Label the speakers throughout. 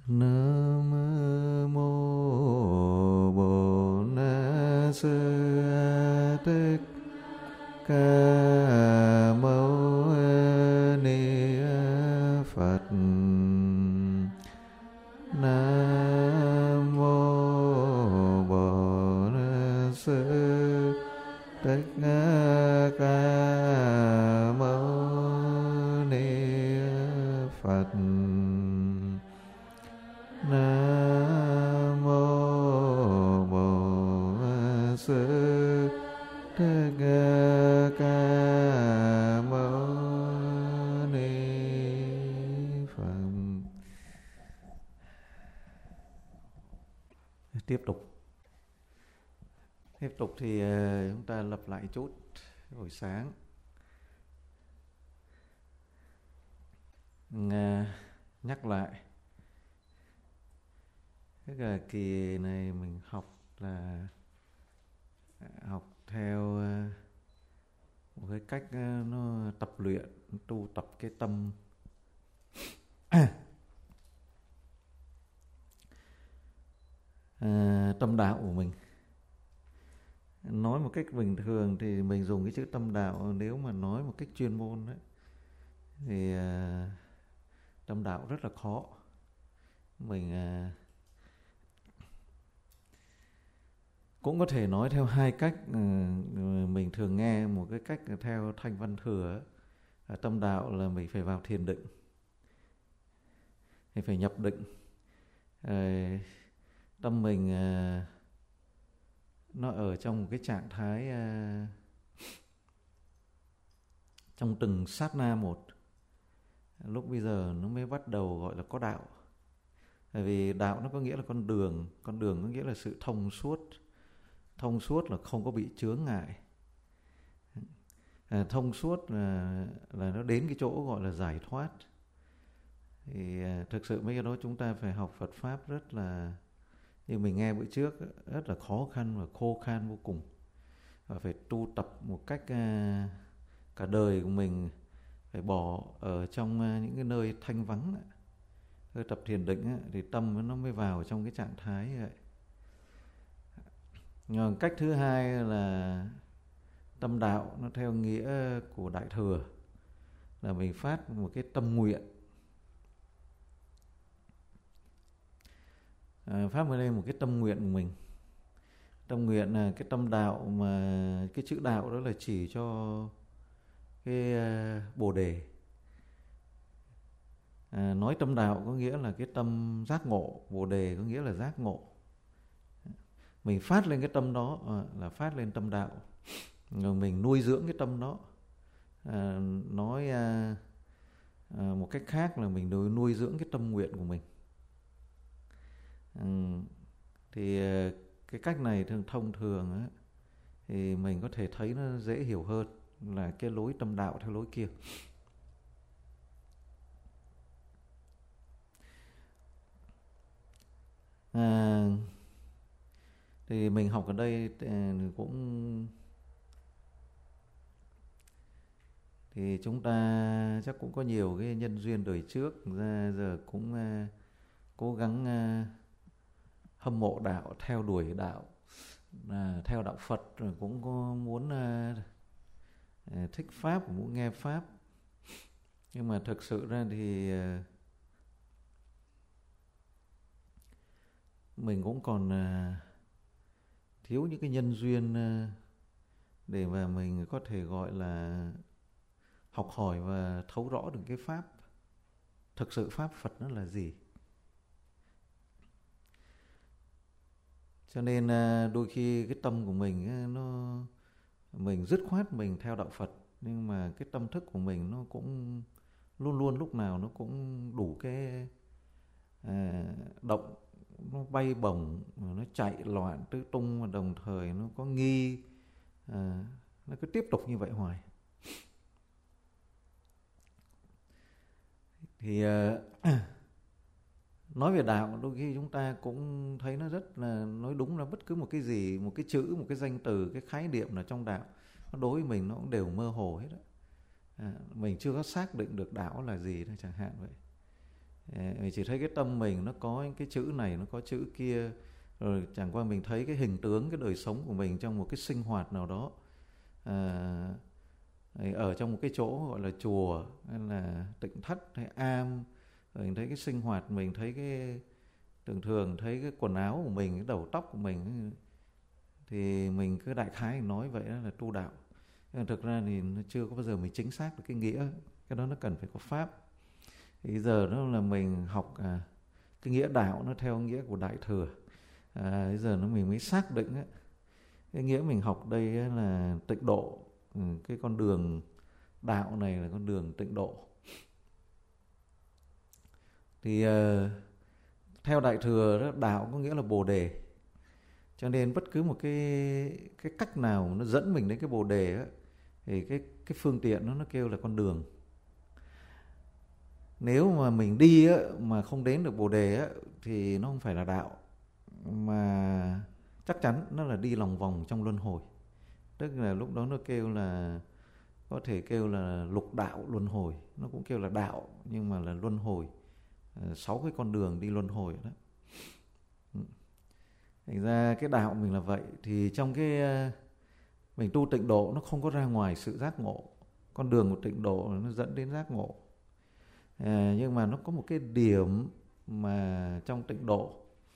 Speaker 1: Nam mô Bổn Sư Thích Ca Mâu Ni Phật. Nam mô Bổn Sư Thích Ca Mâu Ni Phật. Nam mô Bổn Sư Thích Ca Mâu Ni Phật. Tiếp tục thì chúng ta lặp lại chút buổi sáng. Nhắc lại cái kỳ này mình học là học theo một cái cách nó tập luyện, tu tập cái tâm tâm đạo của mình. Nói một cách bình thường thì mình dùng cái chữ tâm đạo, nếu mà nói một cách chuyên môn ấy, thì tâm đạo rất là khó. Mình cũng có thể nói theo hai cách. Mình thường nghe một cái cách theo Thanh Văn Thừa. Tâm đạo là mình phải vào thiền định, mình phải nhập định. Tâm mình nó ở trong một cái trạng thái trong từng sát na một. Lúc bây giờ nó mới bắt đầu gọi là có đạo. Bởi vì đạo nó có nghĩa là con đường có nghĩa là sự thông suốt. Thông suốt là không có bị chướng ngại. Thông suốt là nó đến cái chỗ gọi là giải thoát. Thì thực sự mấy cái đó chúng ta phải học Phật Pháp rất là, như mình nghe bữa trước, rất là khó khăn và khô khan vô cùng. Và phải tu tập một cách cả đời của mình phải bỏ ở trong những cái nơi thanh vắng. Nơi tập thiền định thì tâm nó mới vào trong cái trạng thái vậy. Nhưng cách thứ hai là tâm đạo, nó theo nghĩa của Đại Thừa, là mình phát một cái tâm nguyện. Phát vào đây một cái tâm nguyện của mình. Tâm nguyện là cái tâm đạo, mà cái chữ đạo đó là chỉ cho cái Bồ Đề. Nói tâm đạo có nghĩa là cái tâm giác ngộ, Bồ Đề có nghĩa là giác ngộ. Mình phát lên cái tâm đó là phát lên tâm đạo. Rồi mình nuôi dưỡng cái tâm đó. Nói một cách khác là mình nuôi dưỡng cái tâm nguyện của mình. Thì cái cách này thông thường thì mình có thể thấy nó dễ hiểu hơn là cái lối tâm đạo theo lối kia. Thì mình học ở đây cũng thì chúng ta chắc cũng có nhiều cái nhân duyên đời trước ra giờ cũng cố gắng hâm mộ đạo, theo đuổi đạo, theo đạo Phật, rồi cũng có muốn thích Pháp, muốn nghe Pháp. Nhưng mà thực sự ra thì mình cũng còn thiếu những cái nhân duyên để mà mình có thể gọi là học hỏi và thấu rõ được cái Pháp. Thực sự Pháp Phật nó là gì. Cho nên đôi khi cái tâm của mình mình dứt khoát mình theo đạo Phật, nhưng mà cái tâm thức của mình nó cũng luôn luôn lúc nào nó cũng đủ cái động, nó bay bổng, nó chạy loạn tứ tung, và đồng thời nó có nghi, nó cứ tiếp tục như vậy hoài. Thì nói về đạo, đôi khi chúng ta cũng thấy nó rất là, nói đúng là bất cứ một cái gì, một cái chữ, một cái danh từ, cái khái niệm là trong đạo, đối với mình nó cũng đều mơ hồ hết đó. Mình chưa có xác định được đạo là gì thôi chẳng hạn vậy. Mình chỉ thấy cái tâm mình nó có cái chữ này, nó có chữ kia, rồi chẳng qua mình thấy cái hình tướng cái đời sống của mình trong một cái sinh hoạt nào đó, ở trong một cái chỗ gọi là chùa hay là tịnh thất hay am, rồi mình thấy cái sinh hoạt mình, thấy cái thường thấy cái quần áo của mình, cái đầu tóc của mình, thì mình cứ đại khái nói vậy đó là tu đạo. Nhưng thực ra thì nó chưa có bao giờ mình chính xác được cái nghĩa, cái đó nó cần phải có pháp. Thì giờ đó là mình học cái nghĩa đạo nó theo nghĩa của Đại Thừa. Bây giờ nó mình mới xác định á, cái nghĩa mình học đây là tịnh độ. Cái con đường đạo này là con đường tịnh độ. Thì theo Đại Thừa đó, đạo có nghĩa là Bồ Đề. Cho nên bất cứ một cái cách nào nó dẫn mình đến cái Bồ Đề á, thì cái phương tiện nó kêu là con đường. Nếu mà mình đi á, mà không đến được Bồ Đề á, thì nó không phải là đạo, mà chắc chắn nó là đi lòng vòng trong luân hồi. Tức là lúc đó nó kêu là, có thể kêu là lục đạo luân hồi, nó cũng kêu là đạo nhưng mà là luân hồi, 6 cái con đường đi luân hồi đó. Thành ra cái đạo mình là vậy. Thì trong cái mình tu tịnh độ nó không có ra ngoài sự giác ngộ. Con đường của tịnh độ nó dẫn đến giác ngộ. Nhưng mà nó có một cái điểm mà trong tịnh độ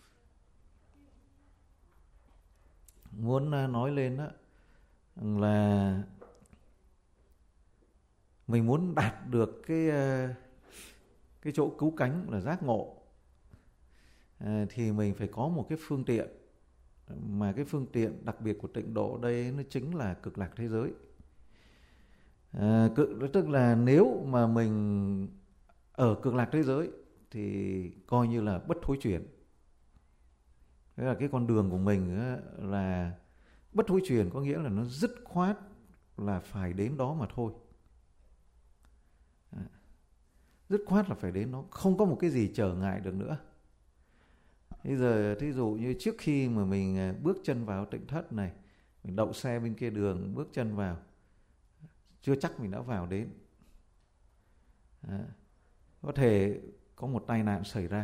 Speaker 1: muốn nói lên đó, là mình muốn đạt được cái chỗ cứu cánh là giác ngộ, thì mình phải có một cái phương tiện, mà cái phương tiện đặc biệt của tịnh độ đây nó chính là cực lạc thế giới. Tức là nếu mà mình ở cực lạc thế giới thì coi như là bất thối chuyển. Thế là cái con đường của mình là bất thối chuyển, có nghĩa là nó dứt khoát là phải đến đó mà thôi. Dứt khoát là phải đến đó, không có một cái gì trở ngại được nữa. Bây giờ thí dụ như trước khi mà mình bước chân vào tịnh thất này, mình đậu xe bên kia đường, bước chân vào, chưa chắc mình đã vào đến. Có thể có một tai nạn xảy ra.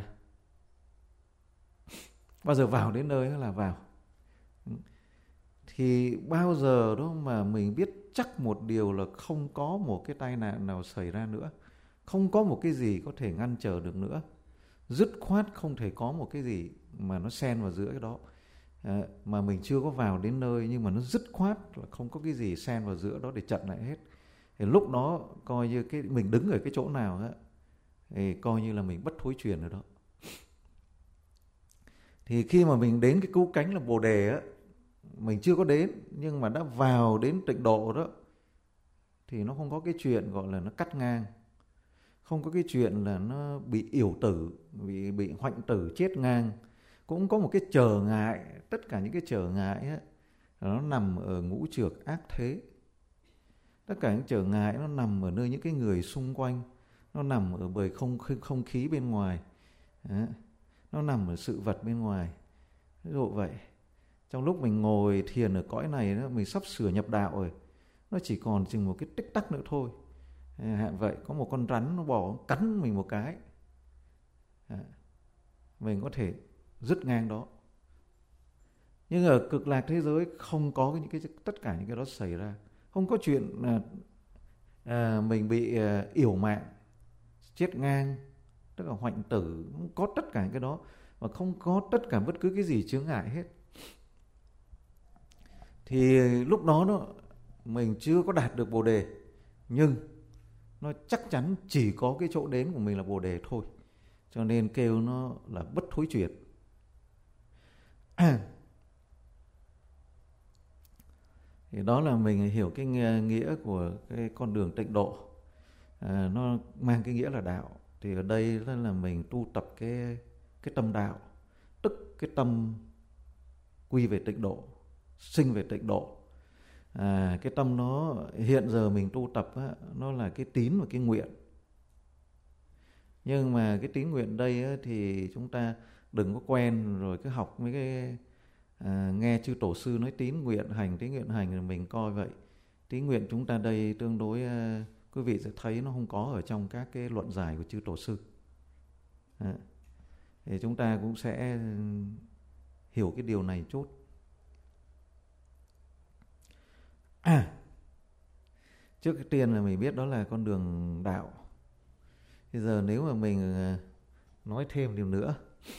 Speaker 1: Bao giờ vào đến nơi là vào. Thì bao giờ đó mà mình biết chắc một điều là không có một cái tai nạn nào xảy ra nữa, không có một cái gì có thể ngăn trở được nữa, dứt khoát không thể có một cái gì mà nó xen vào giữa cái đó. Mà mình chưa có vào đến nơi, nhưng mà nó dứt khoát là không có cái gì xen vào giữa đó để chặn lại hết. Thì lúc đó coi như mình đứng ở cái chỗ nào á, thì coi như là mình bất thối chuyển ở đó. Thì khi mà mình đến cái cứu cánh là Bồ Đề á, mình chưa có đến nhưng mà đã vào đến tịnh độ đó, thì nó không có cái chuyện gọi là nó cắt ngang, không có cái chuyện là nó bị yểu tử, bị hoạnh tử chết ngang. Cũng có một cái trở ngại, tất cả những cái trở ngại á, nó nằm ở ngũ trược ác thế. Tất cả những trở ngại nó nằm ở nơi những cái người xung quanh, nó nằm ở bề không khí bên ngoài, nó nằm ở sự vật bên ngoài. Ví dụ vậy, trong lúc mình ngồi thiền ở cõi này đó, mình sắp sửa nhập đạo rồi, nó chỉ còn chừng một cái tích tắc nữa thôi. Vậy có một con rắn nó bỏ cắn mình một cái, mình có thể dứt ngang đó. Nhưng ở cực lạc thế giới không có những cái tất cả những cái đó xảy ra. Không có chuyện mình bị yểu mạng, chết ngang, tức là hoạnh tử, không có tất cả những cái đó, và không có tất cả bất cứ cái gì chướng ngại hết. Thì lúc đó mình chưa có đạt được Bồ Đề, nhưng nó chắc chắn chỉ có cái chỗ đến của mình là Bồ Đề thôi. Cho nên kêu nó là bất thối chuyển. Thì đó là mình hiểu cái nghĩa của cái con đường tịnh độ. Nó mang cái nghĩa là đạo. Thì ở đây là mình tu tập cái tâm đạo, tức cái tâm quy về tịnh độ, sinh về tịnh độ. Cái tâm nó hiện giờ mình tu tập á, nó là cái tín và cái nguyện. Nhưng mà cái tín nguyện đây á, thì chúng ta đừng có quen rồi cứ học mấy cái nghe chư tổ sư nói tín nguyện hành rồi mình coi vậy. Tín nguyện chúng ta đây tương đối quý vị sẽ thấy nó không có ở trong các cái luận giải của chư tổ sư. Thì chúng ta cũng sẽ hiểu cái điều này chút. Trước cái tiên là mình biết đó là con đường đạo. Bây giờ nếu mà mình nói thêm điều nữa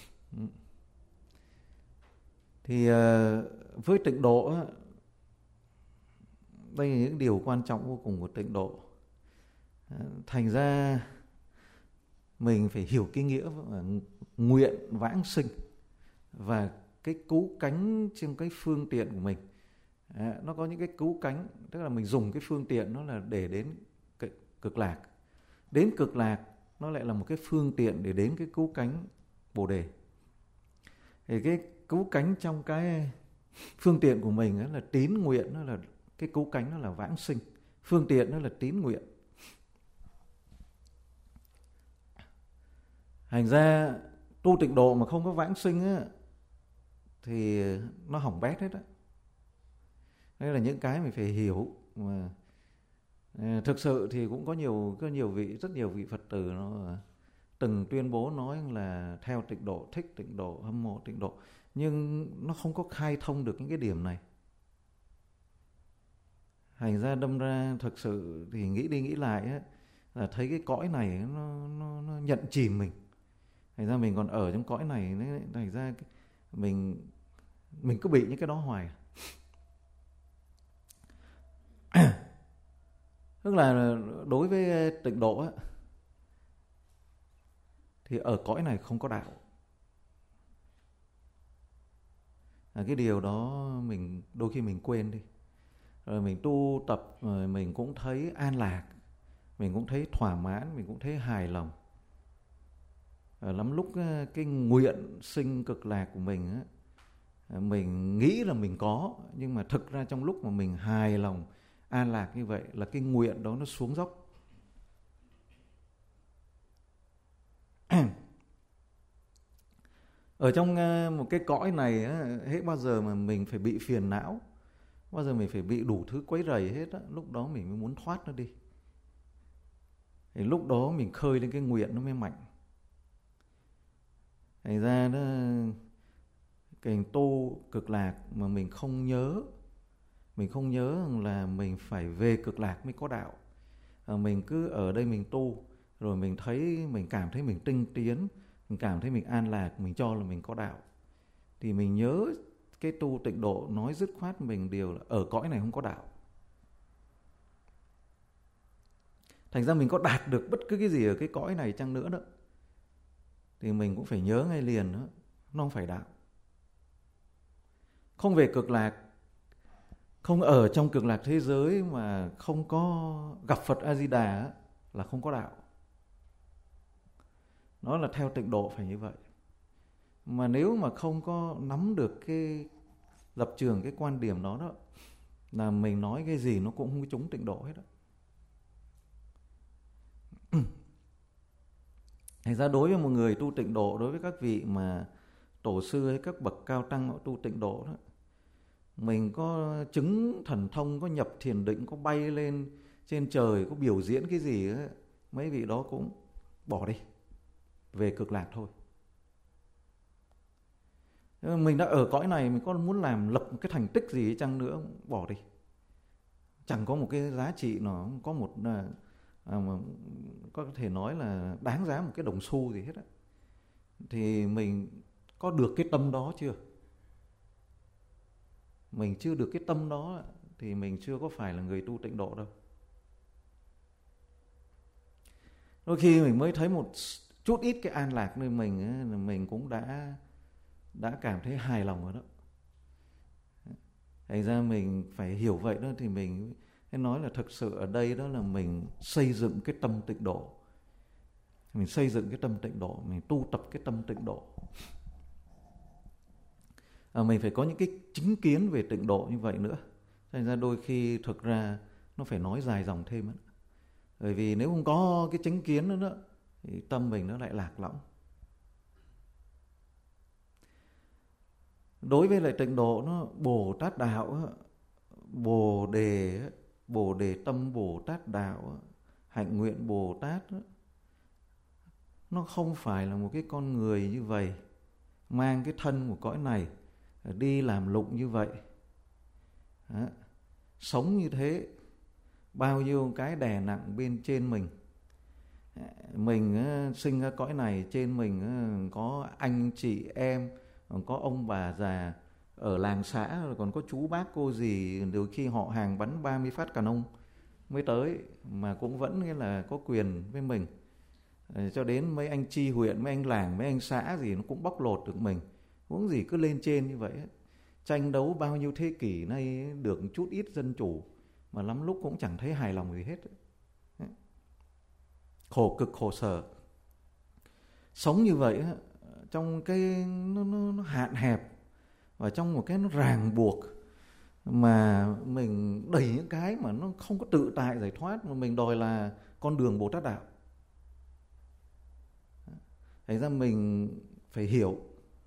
Speaker 1: thì với tịnh độ, đây là những điều quan trọng vô cùng của tịnh độ. Thành ra mình phải hiểu cái nghĩa nguyện vãng sinh và cái cứu cánh trên cái phương tiện của mình. Nó có những cái cứu cánh, tức là mình dùng cái phương tiện nó là để đến cái cực lạc. Đến cực lạc nó lại là một cái phương tiện để đến cái cứu cánh Bồ Đề. Thì cái cứu cánh trong cái phương tiện của mình đó là tín nguyện, nó là cái cứu cánh, nó là vãng sinh. Phương tiện nó là tín nguyện. Thành ra tu tịnh độ mà không có vãng sinh á, thì nó hỏng bét hết á. Đây là những cái mình phải hiểu. Mà thực sự thì cũng có nhiều vị, rất nhiều vị Phật tử nó từng tuyên bố nói là theo tịnh độ, thích tịnh độ, hâm mộ tịnh độ, nhưng nó không có khai thông được những cái điểm này. Thành ra đâm ra thực sự thì nghĩ đi nghĩ lại á, là thấy cái cõi này nó nhận chìm mình. Thành ra mình còn ở trong cõi này, thành ra mình cứ bị những cái đó hoài. Tức là đối với tịnh độ á, thì ở cõi này không có đạo. Cái điều đó mình đôi khi mình quên đi. Rồi mình tu tập, rồi mình cũng thấy an lạc, mình cũng thấy thỏa mãn, mình cũng thấy hài lòng. Lắm lúc cái nguyện sinh cực lạc của mình á, mình nghĩ là mình có, nhưng mà thực ra trong lúc mà mình hài lòng, an lạc như vậy là cái nguyện đó nó xuống dốc. Ở trong một cái cõi này á, hết bao giờ mà mình phải bị phiền não, bao giờ mình phải bị đủ thứ quấy rầy hết á, lúc đó mình mới muốn thoát nó đi. Thì lúc đó mình khơi lên cái nguyện nó mới mạnh. Thành ra nó cái tu cực lạc mà mình không nhớ là mình phải về cực lạc mới có đạo. Mình cứ ở đây mình tu, rồi mình cảm thấy mình tinh tiến, mình cảm thấy mình an lạc, mình cho là mình có đạo. Thì mình nhớ cái tu tịnh độ nói dứt khoát mình điều là ở cõi này không có đạo. Thành ra mình có đạt được bất cứ cái gì ở cái cõi này chăng nữa đó, thì mình cũng phải nhớ ngay liền đó, nó không phải đạo. Không về cực lạc, không ở trong cực lạc thế giới mà không có gặp Phật A-di-đà là không có đạo. Nó là theo tịnh độ phải như vậy. Mà nếu mà không có nắm được cái lập trường, cái quan điểm đó đó, là mình nói cái gì nó cũng không có trúng tịnh độ hết đó. Thành ra đối với một người tu tịnh độ, đối với các vị mà tổ sư hay các bậc cao tăng họ tu tịnh độ đó, mình có chứng thần thông, có nhập thiền định, có bay lên trên trời, có biểu diễn cái gì ấy, mấy vị đó cũng bỏ đi, về cực lạc thôi. Mình đã ở cõi này, mình có muốn lập một cái thành tích gì chăng nữa, bỏ đi. Chẳng có một cái giá trị nó có một mà có thể nói là đáng giá một cái đồng xu gì hết á. Thì mình có được cái tâm đó chưa? Mình chưa được cái tâm đó thì mình chưa có phải là người tu tịnh độ đâu. Đôi khi mình mới thấy một chút ít cái an lạc nơi mình ấy, là mình cũng đã cảm thấy hài lòng rồi đó. Thành ra mình phải hiểu vậy đó, thì mình nói là thực sự ở đây đó là mình xây dựng cái tâm tịnh độ. Mình xây dựng cái tâm tịnh độ, mình tu tập cái tâm tịnh độ. Mình phải có những cái chính kiến về tịnh độ như vậy nữa. Thành ra đôi khi thực ra nó phải nói dài dòng thêm đó. Bởi vì nếu không có cái chính kiến nữa đó, thì tâm mình nó lại lạc lõng. Đối với lại tịnh độ nó Bồ Tát đạo, Bồ đề tâm Bồ Tát đạo, hạnh nguyện Bồ Tát, nó không phải là một cái con người như vậy, mang cái thân của cõi này đi làm lụng như vậy. Đó. Sống như thế, bao nhiêu cái đè nặng bên trên mình. Mình sinh ra cõi này, trên mình có anh chị em, còn có ông bà già ở làng xã, còn có chú bác cô dì, đôi khi họ hàng bắn 30 phát canon mới tới, mà cũng vẫn nghĩa là có quyền với mình. Cho đến mấy anh chi huyện, mấy anh làng, mấy anh xã gì nó cũng bóc lột được mình. Cũng gì cứ lên trên như vậy. Tranh đấu bao nhiêu thế kỷ nay được chút ít dân chủ, mà lắm lúc cũng chẳng thấy hài lòng gì hết. Khổ cực khổ sở. Sống như vậy trong cái nó hạn hẹp, và trong một cái nó ràng buộc, mà mình đầy những cái mà nó không có tự tại giải thoát, mà mình đòi là con đường Bồ Tát Đạo. Thành ra mình phải hiểu,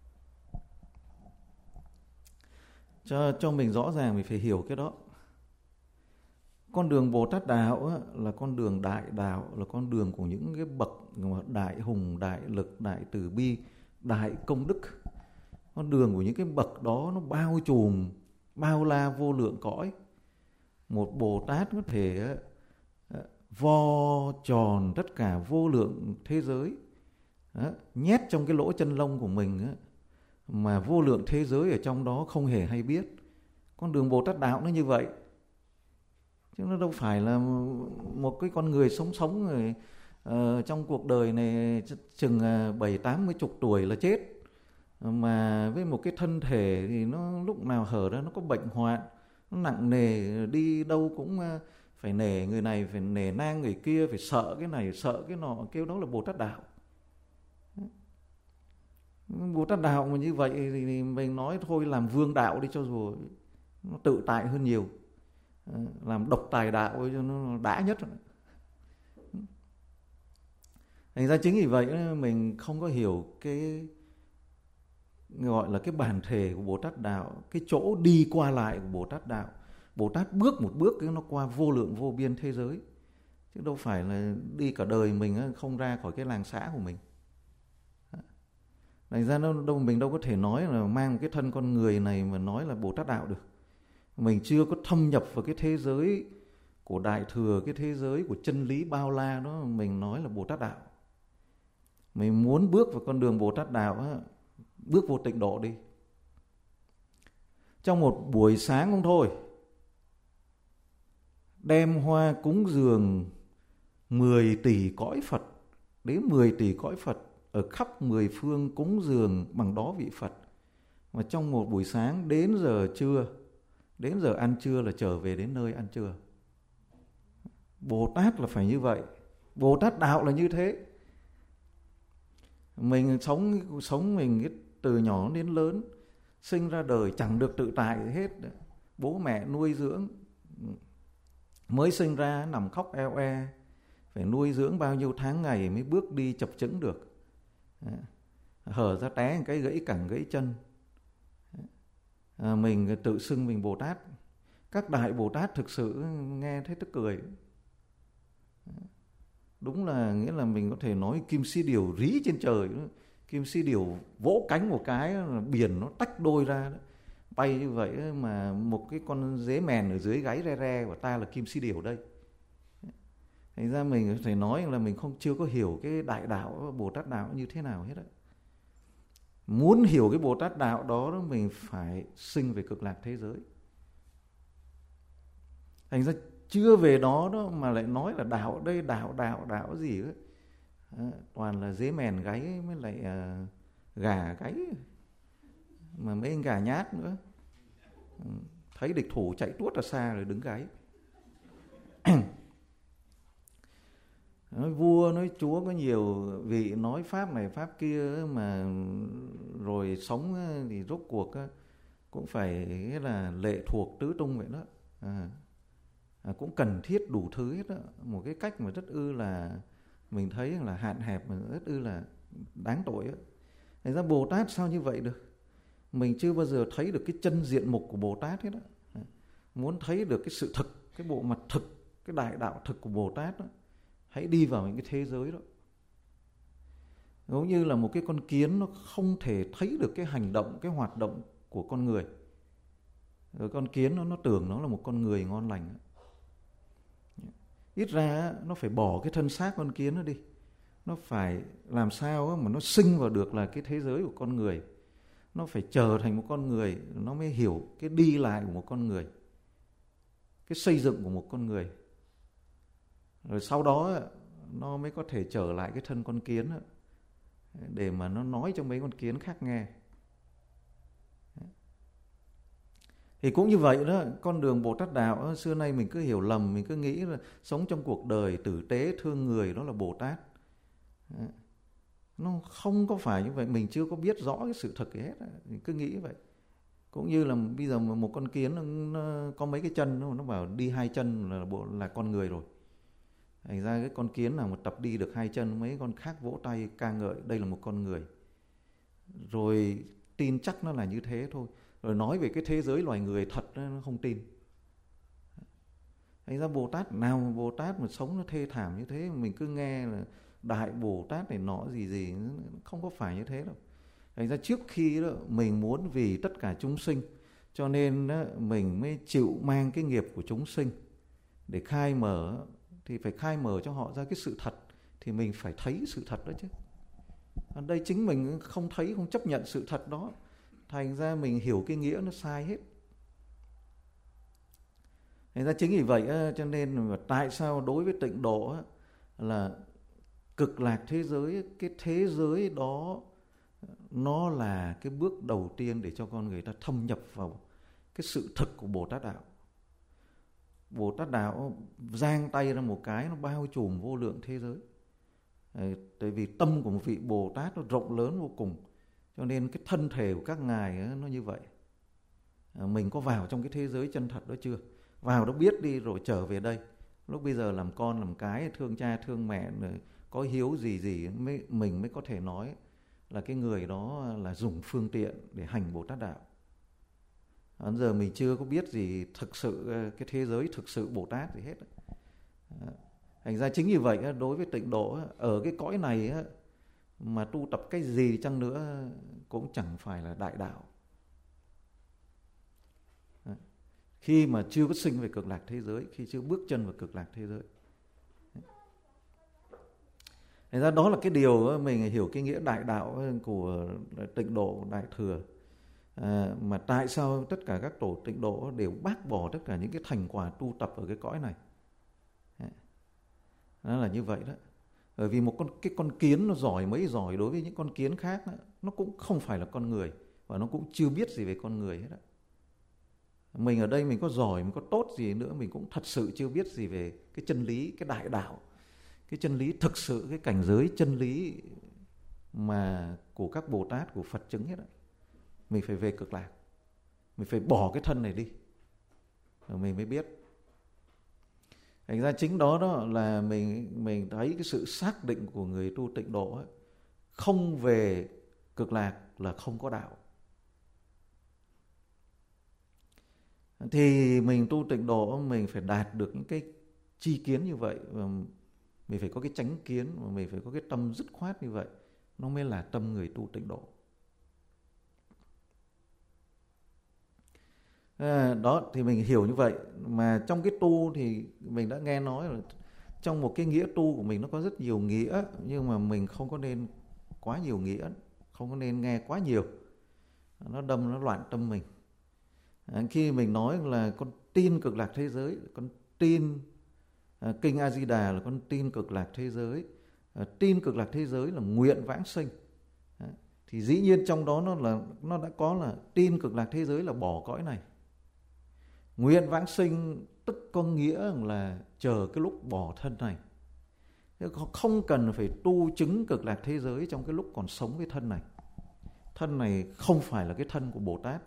Speaker 1: cho mình rõ ràng, mình phải hiểu cái đó. Con đường Bồ Tát Đạo là con đường đại đạo, là con đường của những cái bậc đại hùng, đại lực, đại từ bi, đại công đức. Con đường của những cái bậc đó nó bao trùm, bao la vô lượng cõi. Một Bồ Tát có thể vo tròn tất cả vô lượng thế giới, nhét trong cái lỗ chân lông của mình, mà vô lượng thế giới ở trong đó không hề hay biết. Con đường Bồ Tát Đạo nó như vậy, chứ nó đâu phải là một cái con người sống rồi trong cuộc đời này chừng 70-80 tuổi là chết, mà với một cái thân thể thì nó lúc nào hở ra nó có bệnh hoạn, nó nặng nề, đi đâu cũng phải nể người này, phải nể nang người kia, phải sợ cái này sợ cái nọ, kêu đó là Bồ Tát Đạo. Bồ Tát Đạo mà như vậy thì mình nói thôi làm vương đạo đi cho rồi nó tự tại hơn nhiều, làm độc tài đạo cho nó đã nhất. Thành ra chính vì vậy mình không có hiểu cái gọi là cái bản thể của Bồ Tát Đạo, cái chỗ đi qua lại của Bồ Tát Đạo. Bồ Tát bước một bước nó qua vô lượng vô biên thế giới, chứ đâu phải là đi cả đời mình không ra khỏi cái làng xã của mình. Thành ra mình đâu có thể nói là mang một cái thân con người này mà nói là Bồ Tát Đạo được. Mình chưa có thâm nhập vào cái thế giới của Đại Thừa, cái thế giới của chân lý bao la đó, mình nói là Bồ Tát Đạo. Mình muốn bước vào con đường Bồ Tát Đạo, bước vô tịnh độ đi. Trong một buổi sáng không thôi, đem hoa cúng dường 10 tỷ cõi Phật, đến 10 tỷ cõi Phật ở khắp 10 phương cúng dường bằng đó vị Phật. Mà trong một buổi sáng đến giờ trưa, đến giờ ăn trưa là trở về đến nơi ăn trưa. Bồ Tát là phải như vậy, Bồ Tát Đạo là như thế. Mình sống mình từ nhỏ đến lớn, sinh ra đời chẳng được tự tại hết. Bố mẹ nuôi dưỡng, mới sinh ra nằm khóc eo e, phải nuôi dưỡng bao nhiêu tháng ngày mới bước đi chập chững được. Hở ra té một cái gãy cẳng gãy chân. Mình tự xưng mình Bồ Tát. Các đại Bồ Tát thực sự nghe thấy tức cười. Đúng là nghĩa là mình có thể nói kim si điểu rí trên trời. Kim si điểu vỗ cánh một cái, biển nó tách đôi ra, bay như vậy mà một cái con dế mèn ở dưới gáy re re của ta là kim si điểu đây. Thành ra mình có thể nói là mình chưa có hiểu cái đại đạo Bồ Tát Đạo như thế nào hết á. Muốn hiểu cái Bồ Tát Đạo đó mình phải sinh về cực lạc thế giới. Thành ra chưa về đó mà lại nói là đạo đây, đạo gì ấy. Toàn là dế mèn gáy mới lại gà gáy, mà mấy anh gà nhát nữa. Thấy địch thủ chạy tuốt ra xa rồi đứng gáy. Nói vua nói chúa có nhiều vị nói pháp này pháp kia, mà rồi sống thì rốt cuộc cũng phải là lệ thuộc tứ tung vậy đó. Cũng cần thiết đủ thứ hết đó. Một cái cách mà rất ư là mình thấy là hạn hẹp, mà rất ư là đáng tội đó. Thành ra Bồ Tát sao như vậy được? Mình chưa bao giờ thấy được cái chân diện mục của Bồ Tát hết đó. Muốn thấy được cái sự thực, cái bộ mặt thực, cái đại đạo thực của Bồ Tát đó, hãy đi vào những cái thế giới đó. Giống như là một cái con kiến nó không thể thấy được cái hành động, cái hoạt động của con người. Rồi con kiến nó tưởng nó là một con người ngon lành. Ít ra nó phải bỏ cái thân xác con kiến nó đi. Nó phải làm sao mà nó sinh vào được là cái thế giới của con người. Nó phải trở thành một con người, nó mới hiểu cái đi lại của một con người, cái xây dựng của một con người. Rồi sau đó nó mới có thể trở lại cái thân con kiến để mà nó nói cho mấy con kiến khác nghe. Thì cũng như vậy đó, con đường Bồ Tát Đạo xưa nay mình cứ hiểu lầm, mình cứ nghĩ là sống trong cuộc đời tử tế thương người đó là Bồ Tát. Nó không có phải như vậy, mình chưa có biết rõ cái sự thật gì hết, mình cứ nghĩ vậy. Cũng như là bây giờ một con kiến nó có mấy cái chân, nó bảo đi 2 chân là con người rồi. Thành ra cái con kiến nào mà tập đi được 2 chân, mấy con khác vỗ tay ca ngợi đây là một con người. Rồi tin chắc nó là như thế thôi. Rồi nói về cái thế giới loài người thật nó không tin. Thành ra Bồ Tát nào mà Bồ Tát mà sống nó thê thảm như thế, mình cứ nghe là Đại Bồ Tát này nọ gì, không có phải như thế đâu. Thành ra trước khi đó mình muốn vì tất cả chúng sinh, cho nên đó, mình mới chịu mang cái nghiệp của chúng sinh để khai mở, thì phải khai mở cho họ ra cái sự thật, thì mình phải thấy sự thật đó chứ. Ở đây chính mình không thấy, không chấp nhận sự thật đó, thành ra mình hiểu cái nghĩa nó sai hết. Thành ra chính vì vậy cho nên tại sao đối với tịnh độ là cực lạc thế giới, cái thế giới đó nó là cái bước đầu tiên để cho con người ta thâm nhập vào cái sự thực của Bồ Tát Đạo. Bồ Tát Đạo giang tay ra một cái, nó bao trùm vô lượng thế giới. Tại vì tâm của một vị Bồ Tát nó rộng lớn vô cùng, cho nên cái thân thể của các ngài nó như vậy. Mình có vào trong cái thế giới chân thật đó chưa? Vào đó biết đi rồi trở về đây. Lúc bây giờ làm con làm cái, thương cha thương mẹ, có hiếu gì mình mới có thể nói là cái người đó là dùng phương tiện để hành Bồ Tát Đạo. Bây giờ mình chưa có biết gì thực sự, cái thế giới thực sự Bồ Tát gì hết. Thành ra chính như vậy, đối với tịnh độ, ở cái cõi này mà tu tập cái gì chăng nữa cũng chẳng phải là đại đạo. Khi mà chưa có sinh về cực lạc thế giới, khi chưa bước chân vào cực lạc thế giới. Thành ra đó là cái điều mình hiểu cái nghĩa đại đạo của tịnh độ Đại Thừa. Mà tại sao tất cả các tổ tịnh độ đều bác bỏ tất cả những cái thành quả tu tập ở cái cõi này. Nó là như vậy đó. Bởi vì cái con kiến nó giỏi mấy giỏi đối với những con kiến khác, nó cũng không phải là con người, và nó cũng chưa biết gì về con người hết đó. Mình ở đây mình có giỏi, mình có tốt gì nữa, mình cũng thật sự chưa biết gì về cái chân lý, cái đại đạo, cái chân lý thực sự, cái cảnh giới chân lý mà của các Bồ Tát, của Phật chứng hết đó. Mình phải về cực lạc, mình phải bỏ cái thân này đi, rồi mình mới biết. Thành ra chính đó là mình thấy cái sự xác định của người tu tịnh độ ấy, không về cực lạc là không có đạo. Thì mình tu tịnh độ, mình phải đạt được những cái chi kiến như vậy, và mình phải có cái chánh kiến, và mình phải có cái tâm dứt khoát như vậy, nó mới là tâm người tu tịnh độ. Đó thì mình hiểu như vậy. Mà trong cái tu thì mình đã nghe nói là trong một cái nghĩa tu của mình nó có rất nhiều nghĩa, nhưng mà mình không có nên quá nhiều nghĩa, không có nên nghe quá nhiều, nó loạn tâm mình. Khi mình nói là con tin cực lạc thế giới, con tin Kinh A Di Đà là con tin cực lạc thế giới, tin cực lạc thế giới là nguyện vãng sinh, thì dĩ nhiên trong đó nó đã có là tin cực lạc thế giới là bỏ cõi này. Nguyện vãng sinh tức có nghĩa là chờ cái lúc bỏ thân này, không cần phải tu chứng cực lạc thế giới trong cái lúc còn sống cái thân này. Thân này không phải là cái thân của Bồ Tát.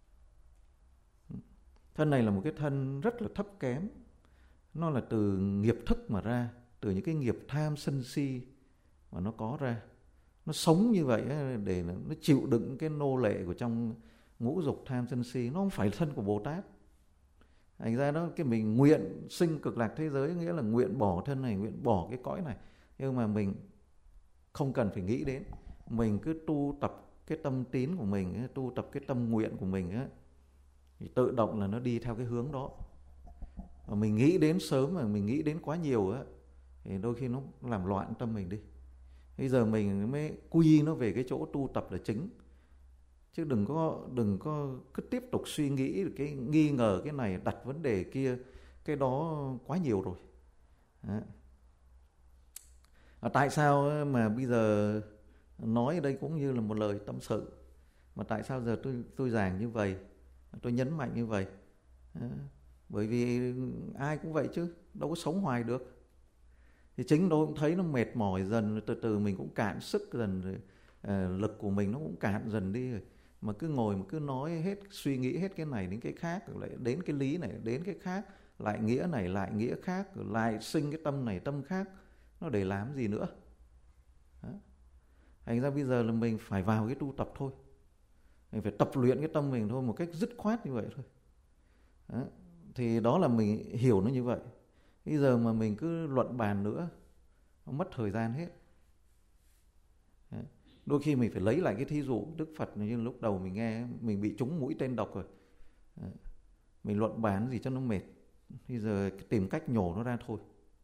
Speaker 1: Thân này là một cái thân rất là thấp kém. Nó là từ nghiệp thức mà ra, từ những cái nghiệp tham sân si mà nó có ra. Nó sống như vậy để nó chịu đựng cái nô lệ của trong ngũ dục tham sân si. Nó không phải thân của Bồ Tát. Thành ra đó, cái mình nguyện sinh cực lạc thế giới nghĩa là nguyện bỏ thân này, nguyện bỏ cái cõi này. Nhưng mà mình không cần phải nghĩ đến. Mình cứ tu tập cái tâm tín của mình, tu tập cái tâm nguyện của mình ấy, thì tự động là nó đi theo cái hướng đó. Mà mình nghĩ đến sớm mà mình nghĩ đến quá nhiều á, thì đôi khi nó làm loạn tâm mình đi. Bây giờ mình mới quy nó về cái chỗ tu tập là chính, chứ đừng có cứ tiếp tục suy nghĩ cái nghi ngờ cái này, đặt vấn đề kia, cái đó quá nhiều rồi. Đó. Tại sao mà bây giờ nói ở đây cũng như là một lời tâm sự, mà tại sao giờ tôi giảng như vậy, tôi nhấn mạnh như vậy? Đó. Bởi vì ai cũng vậy chứ, đâu có sống hoài được. Thì chính tôi cũng thấy nó mệt mỏi dần, từ từ mình cũng cạn sức dần rồi, lực của mình nó cũng cạn dần đi rồi. Mà cứ ngồi mà cứ nói hết, suy nghĩ hết cái này đến cái khác, lại đến cái lý này đến cái khác, lại nghĩa này lại nghĩa khác, lại sinh cái tâm này tâm khác, nó để làm gì nữa? Đó. Thành ra bây giờ là mình phải vào cái tu tập thôi, mình phải tập luyện cái tâm mình thôi, một cách dứt khoát như vậy thôi. Đó. Thì đó là mình hiểu nó như vậy. Bây giờ mà mình cứ luận bàn nữa, nó mất thời gian hết. Đấy. Đôi khi mình phải lấy lại cái thí dụ Đức Phật như lúc đầu mình nghe, mình bị trúng mũi tên độc rồi. Đấy. Mình luận bàn gì cho nó mệt. Bây giờ tìm cách nhổ nó ra thôi.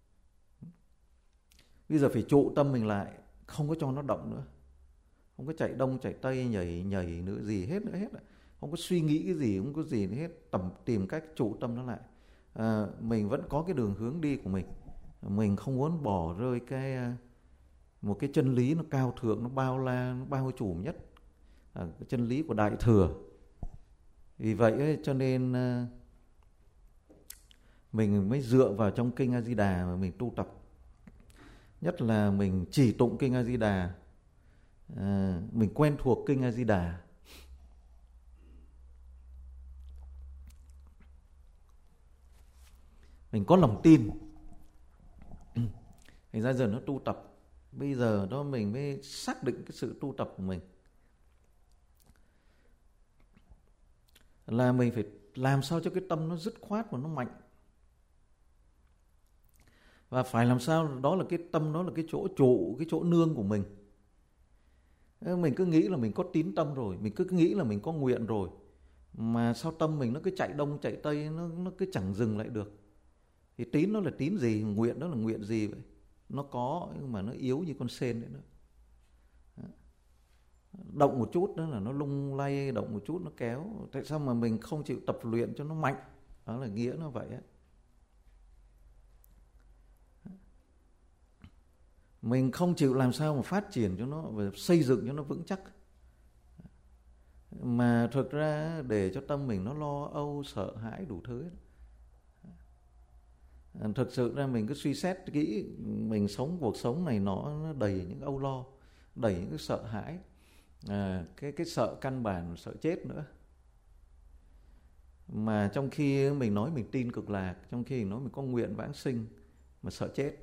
Speaker 1: Bây giờ phải trụ tâm mình lại, không có cho nó động nữa. Không có chạy đông chạy tây, nhảy nữa gì hết nữa hết. Không có suy nghĩ cái gì, không có gì nữa hết. Tìm cách trụ tâm nó lại. Mình vẫn có cái đường hướng đi của mình. Mình không muốn bỏ rơi một cái chân lý nó cao thượng, nó bao la, nó bao trùm nhất, cái chân lý của Đại Thừa. Vì vậy ấy, cho nên mình mới dựa vào trong Kinh A Di Đà mà mình tu tập. Nhất là mình chỉ tụng Kinh A Di Đà, mình quen thuộc Kinh A Di Đà. Mình có lòng tin. Thành ra giờ nó tu tập. Bây giờ đó mình mới xác định cái sự tu tập của mình, là mình phải làm sao cho cái tâm nó dứt khoát và nó mạnh. Và phải làm sao đó là cái tâm, đó là cái chỗ trụ, cái chỗ nương của mình. Mình cứ nghĩ là mình có tín tâm rồi, mình cứ nghĩ là mình có nguyện rồi, mà sao tâm mình nó cứ chạy đông chạy tây, nó cứ chẳng dừng lại được. Thì tín nó là tín gì, nguyện đó là nguyện gì vậy? Nó có nhưng mà nó yếu như con sên đấy đó. Động một chút đó là nó lung lay, động một chút nó kéo. Tại sao mà mình không chịu tập luyện cho nó mạnh? Đó là nghĩa nó vậy á. Mình không chịu làm sao mà phát triển cho nó và xây dựng cho nó vững chắc. Mà thực ra để cho tâm mình nó lo âu, sợ hãi đủ thứ. Thực sự ra mình cứ suy xét kỹ, mình sống cuộc sống này nó đầy những âu lo, đầy những cái sợ hãi, cái sợ căn bản, sợ chết nữa. Mà trong khi mình nói mình tin cực lạc, trong khi mình nói mình có nguyện vãng sinh, mà sợ chết.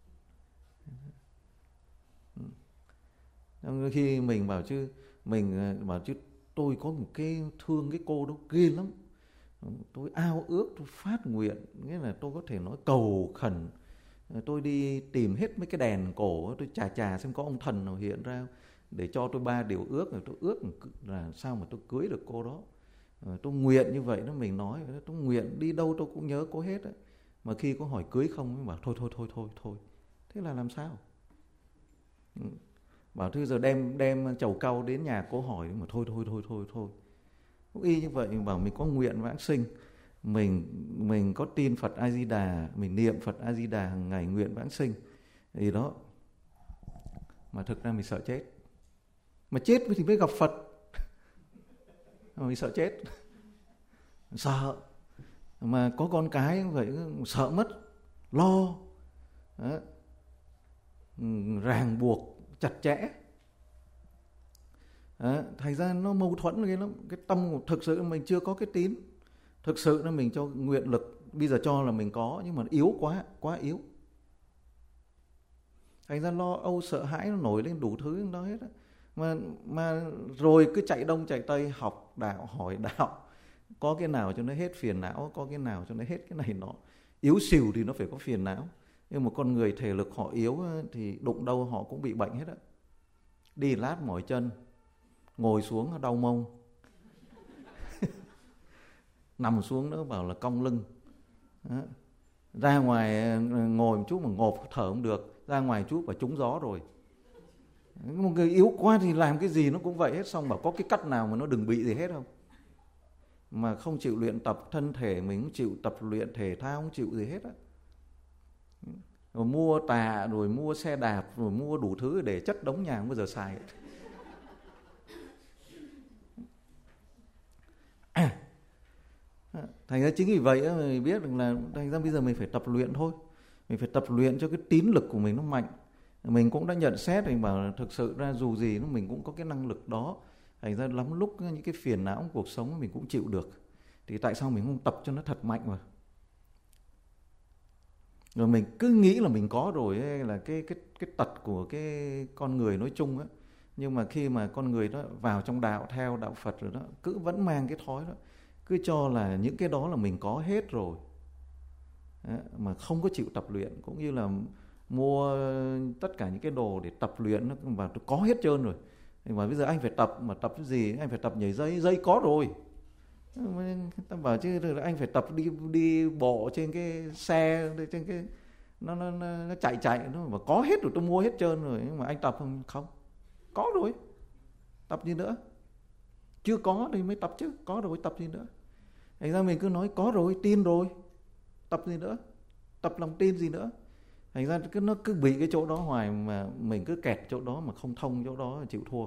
Speaker 1: Trong khi mình bảo chứ tôi có một cái thương cái cô đó ghê lắm, tôi ao ước, tôi phát nguyện, nghĩa là tôi có thể nói cầu khẩn, tôi đi tìm hết mấy cái đèn cổ, tôi chà xem có ông thần nào hiện ra để cho tôi 3 điều ước, rồi tôi ước là sao mà tôi cưới được cô đó. Tôi nguyện như vậy đó, mình nói tôi nguyện đi đâu tôi cũng nhớ cô hết đó. Mà khi có hỏi cưới không, mới bảo thôi. Thế là làm sao? Bảo thôi giờ đem chầu cau đến nhà cô hỏi, mà thôi. Cũng y như vậy, mình bảo mình có nguyện vãng sinh, mình có tin Phật A Di Đà, mình niệm Phật A Di Đà hàng ngày, nguyện vãng sinh thì đó. Mà thực ra mình sợ chết, mà chết thì mới gặp Phật. Mình sợ chết, sợ mà có con cái vậy, sợ mất, lo đó. Ràng buộc chặt chẽ. Thành ra nó mâu thuẫn ghê lắm. Cái tâm thực sự mình chưa có cái tín, thực sự là mình cho nguyện lực, bây giờ cho là mình có, nhưng mà yếu quá yếu. Thành ra lo âu sợ hãi nó nổi lên đủ thứ đó hết á. Mà rồi cứ chạy đông chạy tây, học đạo, hỏi đạo, có cái nào cho nó hết phiền não, có cái nào cho nó hết cái này nọ. Yếu xìu thì nó phải có phiền não, nhưng mà con người thể lực họ yếu thì đụng đâu họ cũng bị bệnh hết á. đi lát mỏi chân, ngồi xuống đau mông, nằm xuống nữa bảo là cong lưng. Đó. Ra ngoài ngồi một chút mà ngộp thở không được, ra ngoài chút và trúng gió rồi. Một người yếu quá thì làm cái gì nó cũng vậy hết, xong bảo có cái cách nào mà nó đừng bị gì hết không? Mà không chịu luyện tập thân thể mình, không chịu tập luyện thể thao, không chịu gì hết á. Rồi mua tạ, rồi mua xe đạp, rồi mua đủ thứ để chất đống nhà không bao giờ xài hết. Thành ra chính vì vậy mình biết được là thành ra bây giờ mình phải tập luyện thôi. Mình phải tập luyện cho cái tín lực của mình nó mạnh. Mình cũng đã nhận xét, mình bảo là thực sự ra dù gì mình cũng có cái năng lực đó. Thành ra lắm lúc những cái phiền não của cuộc sống mình cũng chịu được. Thì tại sao mình không tập cho nó thật mạnh mà? Rồi mình cứ nghĩ là mình có rồi ấy, là cái tật của cái con người nói chung á. Nhưng mà khi mà con người đó vào trong đạo, theo đạo Phật rồi đó, cứ vẫn mang cái thói đó, cứ cho là những cái đó là mình có hết rồi. Đó, mà không có chịu tập luyện, cũng như là mua tất cả những cái đồ để tập luyện nó vào có hết trơn rồi. Mà bây giờ anh phải tập, mà tập cái gì? Anh phải tập nhảy dây, dây có rồi. Ta bảo chứ anh phải tập đi bộ trên cái xe, trên cái nó chạy nó mà có hết rồi, tôi mua hết trơn rồi. Nhưng mà anh tập không, có rồi, tập gì nữa? Chưa có thì mới tập chứ, có rồi tập gì nữa? Thành ra mình cứ nói có rồi, tin rồi, tập gì nữa? Tập lòng tin gì nữa? Thành ra nó cứ bị cái chỗ đó hoài, mà mình cứ kẹt chỗ đó mà không thông chỗ đó, chịu thua.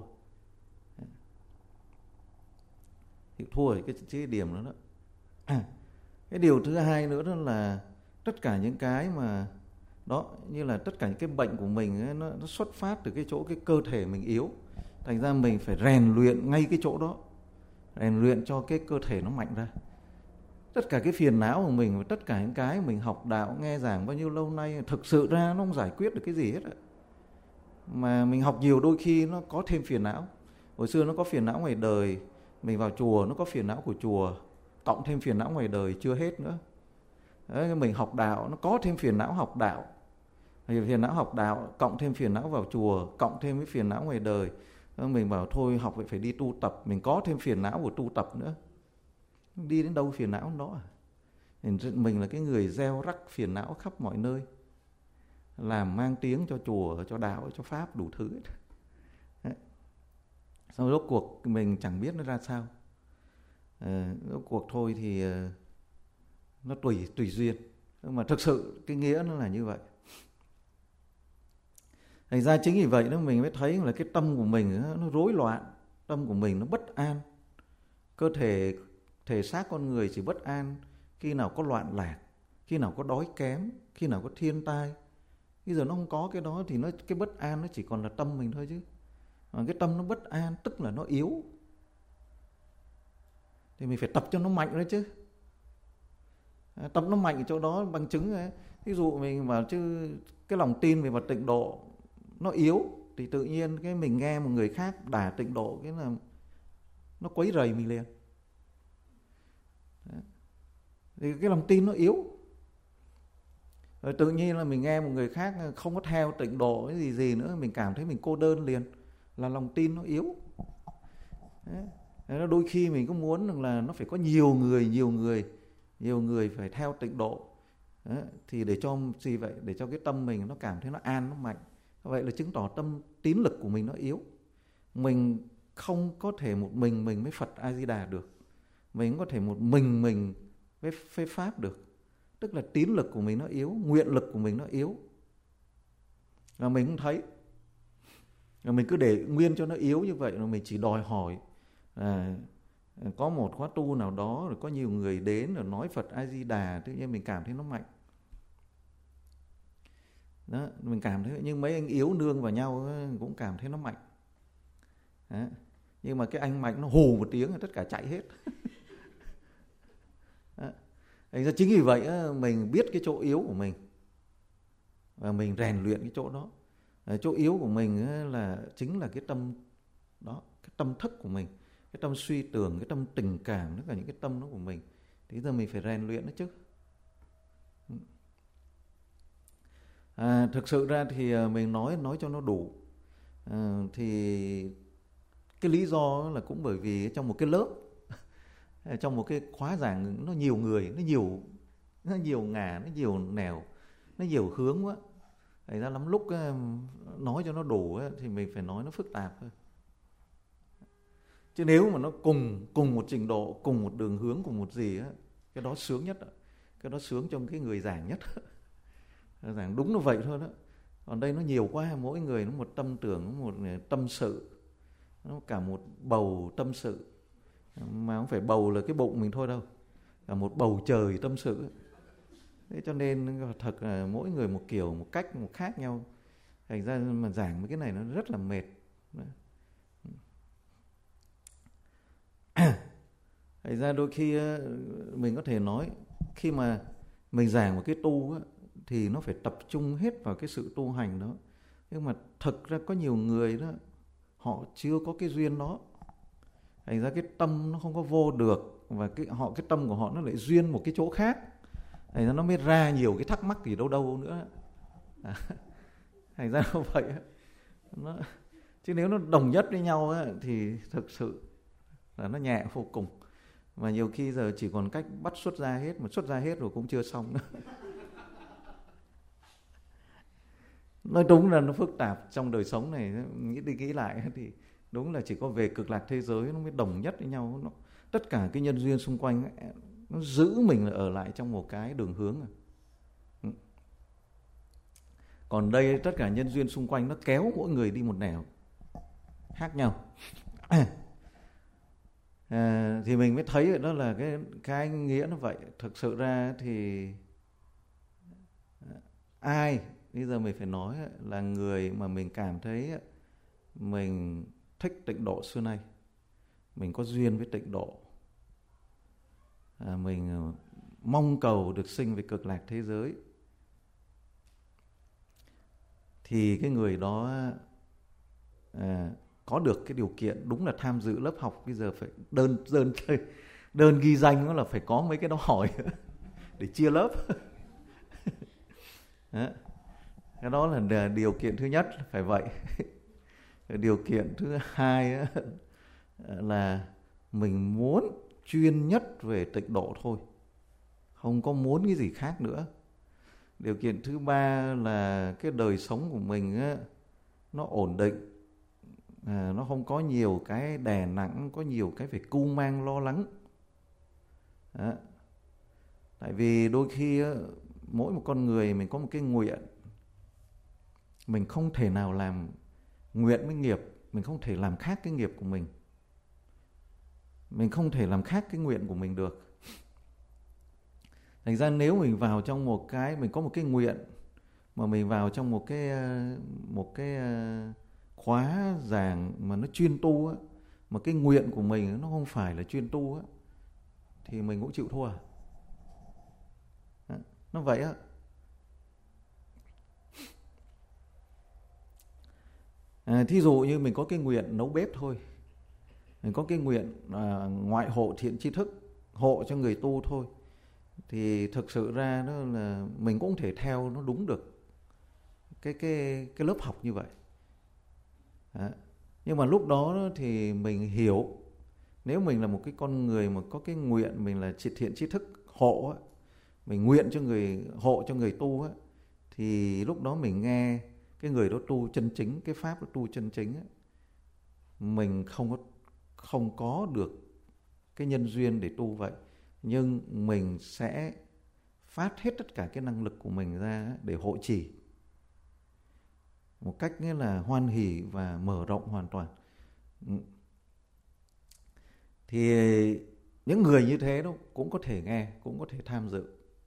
Speaker 1: Chịu thua thì cái điểm đó đó. Cái điều thứ hai nữa đó là tất cả những cái mà đó, như là tất cả những cái bệnh của mình ấy, nó xuất phát từ cái chỗ cái cơ thể mình yếu. Thành ra mình phải rèn luyện ngay cái chỗ đó, rèn luyện cho cái cơ thể nó mạnh ra. Tất cả cái phiền não của mình và tất cả những cái mình học đạo nghe giảng bao nhiêu lâu nay, thực sự ra nó không giải quyết được cái gì hết. Mà mình học nhiều đôi khi nó có thêm phiền não. Hồi xưa nó có phiền não ngoài đời, mình vào chùa nó có phiền não của chùa, cộng thêm phiền não ngoài đời chưa hết nữa. Đấy, mình học đạo nó có thêm phiền não học đạo, phiền não học đạo cộng thêm phiền não vào chùa, cộng thêm cái phiền não ngoài đời. Mình bảo thôi học vậy phải đi tu tập, mình có thêm phiền não của tu tập nữa. Đi đến đâu phiền não đó à? Mình là cái người gieo rắc phiền não khắp mọi nơi, làm mang tiếng cho chùa, cho đạo, cho pháp đủ thứ. Sau rốt cuộc mình chẳng biết nó ra sao. Rốt cuộc thôi thì nó tùy duyên. Nhưng mà thực sự cái nghĩa nó là như vậy. Thành ra chính vì vậy đó mình mới thấy là cái tâm của mình nó rối loạn, tâm của mình nó bất an. Cơ thể xác con người chỉ bất an khi nào có loạn lạc, khi nào có đói kém, khi nào có thiên tai. Bây giờ nó không có cái đó thì cái bất an nó chỉ còn là tâm mình thôi chứ. Mà cái tâm nó bất an tức là nó yếu. Thì mình phải tập cho nó mạnh đấy chứ. Tập nó mạnh ở chỗ đó bằng chứng ấy. Ví dụ mình bảo chứ cái lòng tin về mặt tịnh độ nó yếu, thì tự nhiên cái mình nghe một người khác đả tịnh độ, cái là nó quấy rầy mình liền. Thì cái lòng tin nó yếu. Rồi tự nhiên là mình nghe một người khác không có theo tịnh độ cái gì nữa, mình cảm thấy mình cô đơn liền, là lòng tin nó yếu. Đấy. Đôi khi mình có muốn rằng là nó phải có nhiều người phải theo tịnh độ. Đấy. Thì để cho gì vậy? Để cho cái tâm mình nó cảm thấy nó an, nó mạnh. Vậy là chứng tỏ tâm tín lực của mình nó yếu. Mình không có thể một mình mới Phật A Di Đà được. Mình không có thể một mình với phê pháp được. Tức là tín lực của mình nó yếu, nguyện lực của mình nó yếu. Và mình không thấy. Và mình cứ để nguyên cho nó yếu như vậy, rồi mình chỉ đòi hỏi có một khóa tu nào đó, rồi có nhiều người đến rồi nói Phật A Di Đà, tự nhiên mình cảm thấy nó mạnh. Đó, mình cảm thấy, nhưng mấy anh yếu nương vào nhau cũng cảm thấy nó mạnh. Đó. Nhưng mà cái anh mạnh nó hù một tiếng là tất cả chạy hết. Thành ra chính vì vậy mình biết cái chỗ yếu của mình và mình rèn luyện cái chỗ đó. Chỗ yếu của mình chính là cái tâm đó, cái tâm thức của mình, cái tâm suy tưởng, cái tâm tình cảm, tất cả những cái tâm đó của mình. Thì giờ mình phải rèn luyện nó chứ. Thực sự ra thì mình nói cho nó đủ. Thì cái lý do là cũng bởi vì trong một cái lớp, trong một cái khóa giảng nó nhiều người, nó nhiều ngả, nó nhiều nẻo, nó nhiều hướng quá. Thành ra lắm lúc nói cho nó đủ thì mình phải nói nó phức tạp thôi. Chứ nếu mà nó cùng một trình độ, cùng một đường hướng, cùng một gì á, cái đó sướng nhất, cái đó sướng trong cái người giảng nhất. Giảng đúng là vậy thôi đó. Còn đây nó nhiều quá, mỗi người nó một tâm tưởng, một tâm sự, nó cả một bầu tâm sự, mà không phải bầu là cái bụng mình thôi đâu, cả một bầu trời tâm sự. Thế cho nên thật là mỗi người một kiểu, một cách, một khác nhau. Thành ra mà giảng mấy cái này nó rất là mệt. Thành ra đôi khi mình có thể nói khi mà mình giảng một cái tu thì nó phải tập trung hết vào cái sự tu hành đó. Nhưng mà thực ra có nhiều người đó, họ chưa có cái duyên đó. Thành ra cái tâm nó không có vô được, và cái tâm của họ nó lại duyên một cái chỗ khác. Thành ra nó mới ra nhiều cái thắc mắc gì đâu nữa. Thành ra nó vậy. Chứ nếu nó đồng nhất với nhau thì thực sự là nó nhẹ vô cùng. Mà nhiều khi giờ chỉ còn cách bắt xuất ra hết, mà xuất ra hết rồi cũng chưa xong nữa. Nói đúng là nó phức tạp trong đời sống này. Nghĩ đi nghĩ lại thì đúng là chỉ có về cực lạc thế giới nó mới đồng nhất với nhau. Tất cả cái nhân duyên xung quanh nó giữ mình ở lại trong một cái đường hướng. Còn đây tất cả nhân duyên xung quanh nó kéo mỗi người đi một nẻo khác nhau. Thì mình mới thấy đó là cái nghĩa nó vậy. Thực sự ra thì ai bây giờ mình phải nói là người mà mình cảm thấy mình thích tịnh độ xưa nay, mình có duyên với tịnh độ, mình mong cầu được sinh về cực lạc thế giới, thì cái người đó có được cái điều kiện đúng là tham dự lớp học. Bây giờ phải đơn ghi danh đó là phải có mấy cái đó hỏi để chia lớp. Cái đó là điều kiện thứ nhất, phải vậy. Điều kiện thứ hai là mình muốn chuyên nhất về tịnh độ thôi, không có muốn cái gì khác nữa. Điều kiện thứ ba là cái đời sống của mình nó ổn định, nó không có nhiều cái đè nặng, có nhiều cái phải cưu mang lo lắng. Đó. Tại vì đôi khi mỗi một con người mình có một cái nguyện, mình không thể nào làm nguyện với nghiệp, mình không thể làm khác cái nghiệp của mình không thể làm khác cái nguyện của mình được. Thành ra nếu mình vào trong một cái, mình có một cái nguyện mà mình vào trong một cái khóa giảng mà nó chuyên tu á, mà cái nguyện của mình nó không phải là chuyên tu á, thì mình cũng chịu thua. Nó vậy á. Thí dụ như mình có cái nguyện nấu bếp thôi, mình có cái nguyện ngoại hộ thiện tri thức, hộ cho người tu thôi, thì thực sự ra đó là mình cũng không thể theo nó đúng được cái lớp học như vậy. Nhưng mà lúc đó thì mình hiểu, nếu mình là một cái con người mà có cái nguyện mình là thiện tri thức hộ, mình nguyện cho người hộ cho người tu, thì lúc đó mình nghe cái người đó tu chân chính, cái pháp đó tu chân chính, mình không có được cái nhân duyên để tu vậy, nhưng mình sẽ phát hết tất cả cái năng lực của mình ra để hộ trì một cách nghĩa là hoan hỷ và mở rộng hoàn toàn. Thì những người như thế đó cũng có thể nghe, cũng có thể tham dự.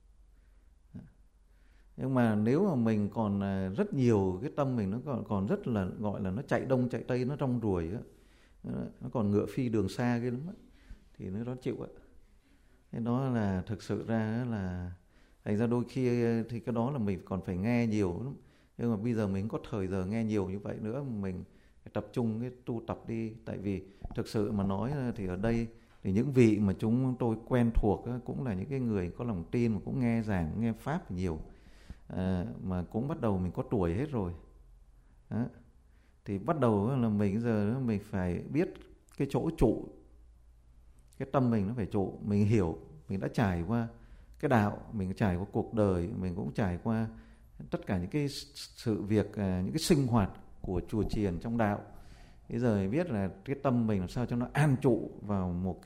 Speaker 1: Nhưng mà nếu mà mình còn rất nhiều cái tâm mình nó còn rất là gọi là nó chạy đông chạy tây, nó rong ruổi á, nó còn ngựa phi đường xa kia lắm á, thì nó đó chịu á. Thế đó là thực sự ra là thành ra đôi khi thì cái đó là mình còn phải nghe nhiều lắm. Nhưng mà bây giờ mình có thời giờ nghe nhiều như vậy nữa, mình phải tập trung cái tu tập đi. Tại vì thực sự mà nói thì ở đây thì những vị mà chúng tôi quen thuộc cũng là những cái người có lòng tin, mà cũng nghe giảng, nghe pháp nhiều, mà cũng bắt đầu mình có tuổi hết rồi. Đó. Thì bắt đầu là mình giờ mình phải biết cái chỗ trụ, cái tâm mình nó phải trụ. Mình hiểu, mình đã trải qua cái đạo, mình trải qua cuộc đời, mình cũng trải qua tất cả những cái sự việc, những cái sinh hoạt của chùa chiền trong đạo. Bây giờ mình biết là cái tâm mình làm sao cho nó an trụ vào một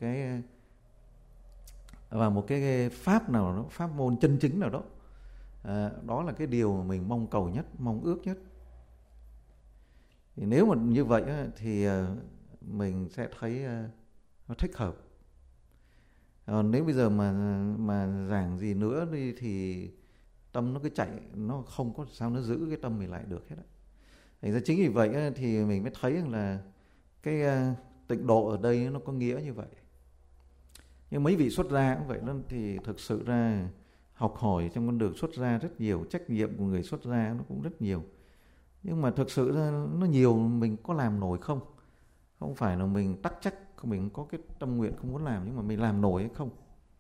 Speaker 1: cái pháp nào đó, pháp môn chân chính nào đó. Đó là cái điều mà mình mong cầu nhất, mong ước nhất. Thì nếu mà như vậy thì mình sẽ thấy nó thích hợp. Nếu bây giờ mà giảng gì nữa đi thì tâm nó cứ chạy, nó không có sao nó giữ cái tâm mình lại được hết á. Thành ra chính vì vậy thì mình mới thấy là cái tịnh độ ở đây nó có nghĩa như vậy. Nhưng mấy vị xuất gia cũng vậy đó, thì thực sự ra học hỏi trong con đường xuất gia rất nhiều, trách nhiệm của người xuất gia nó cũng rất nhiều. Nhưng mà thực sự ra nó nhiều, mình có làm nổi không? Không phải là mình tắc trách, mình có cái tâm nguyện không muốn làm, nhưng mà mình làm nổi hay không?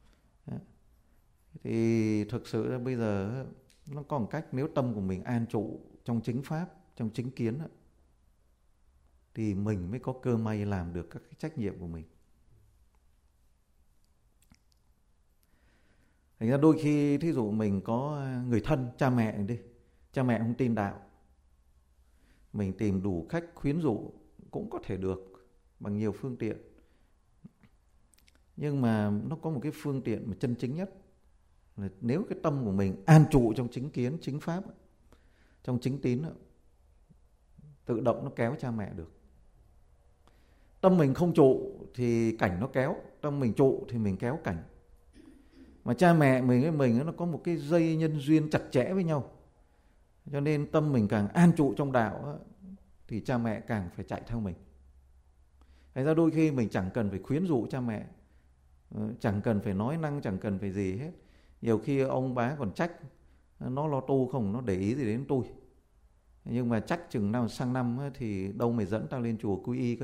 Speaker 1: Thì thực sự ra bây giờ nó có một cách, nếu tâm của mình an trụ trong chính pháp, trong chính kiến, thì mình mới có cơ may làm được các cái trách nhiệm của mình. Thành ra đôi khi thí dụ mình có người thân, cha mẹ đi, cha mẹ không tin đạo, mình tìm đủ cách khuyến dụ cũng có thể được bằng nhiều phương tiện. Nhưng mà nó có một cái phương tiện mà chân chính nhất là nếu cái tâm của mình an trụ trong chính kiến, chính pháp, trong chính tín, tự động nó kéo cha mẹ được. Tâm mình không trụ thì cảnh nó kéo, tâm mình trụ thì mình kéo cảnh. Mà cha mẹ mình với mình nó có một cái dây nhân duyên chặt chẽ với nhau. Cho nên tâm mình càng an trụ trong đạo thì cha mẹ càng phải chạy theo mình. Thành ra đôi khi mình chẳng cần phải khuyến dụ cha mẹ, chẳng cần phải nói năng, chẳng cần phải gì hết. Nhiều khi ông bá còn trách nó lo tu không, nó để ý gì đến tôi. Nhưng mà trách chừng nào sang năm thì đâu mày dẫn tao lên chùa quy y cơ.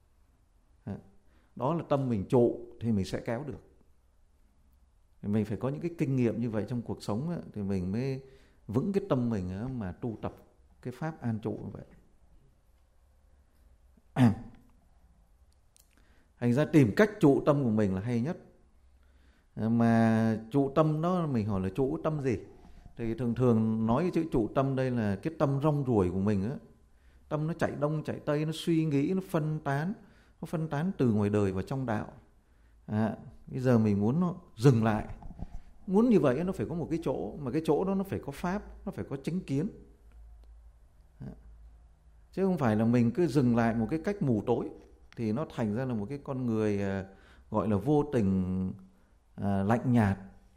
Speaker 1: Đó là tâm mình trụ thì mình sẽ kéo được. Mình phải có những cái kinh nghiệm như vậy trong cuộc sống thì mình mới vững cái tâm mình mà tu tập cái pháp an trụ như vậy. Thành ra tìm cách trụ tâm của mình là hay nhất. Mà trụ tâm đó mình hỏi là trụ tâm gì? Thì thường nói cái chữ trụ tâm đây là cái tâm rong ruổi của mình á. Tâm nó chạy đông chạy tây, nó suy nghĩ, nó phân tán từ ngoài đời vào trong đạo. Bây giờ mình muốn nó dừng lại. Muốn như vậy nó phải có một cái chỗ, mà cái chỗ đó nó phải có pháp, nó phải có chính kiến. Chứ không phải là mình cứ dừng lại một cái cách mù tối thì nó thành ra là một cái con người gọi là vô tình, lạnh nhạt,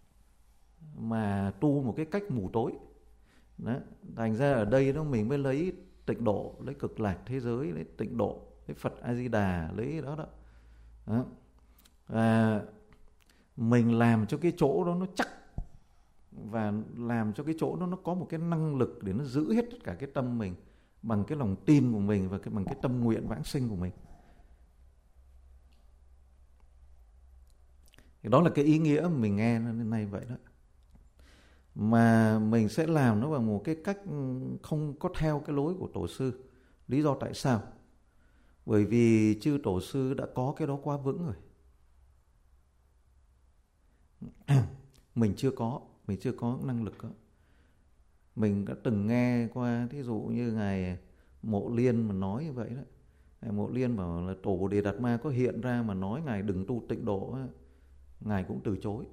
Speaker 1: mà tu một cái cách mù tối. Đó. Thành ra ở đây đó mình mới lấy tịnh độ, lấy cực lạc thế giới, lấy tịnh độ, lấy Phật A Di Đà, lấy đó. Và mình làm cho cái chỗ đó nó chắc, và làm cho cái chỗ đó nó có một cái năng lực để nó giữ hết tất cả cái tâm mình bằng cái lòng tin của mình và bằng cái tâm nguyện vãng sinh của mình. Thì đó là cái ý nghĩa mình nghe đến nay vậy đó. Mà mình sẽ làm nó bằng một cái cách không có theo cái lối của tổ sư. Lý do tại sao? Bởi vì chư tổ sư đã có cái đó quá vững rồi. Mình chưa có năng lực đó. Mình đã từng nghe qua, thí dụ như Ngài Mộ Liên mà nói như vậy đó. Ngài Mộ Liên bảo là tổ Bồ Đề Đạt Ma có hiện ra mà nói Ngài đừng tu tịnh độ, Ngài cũng từ chối.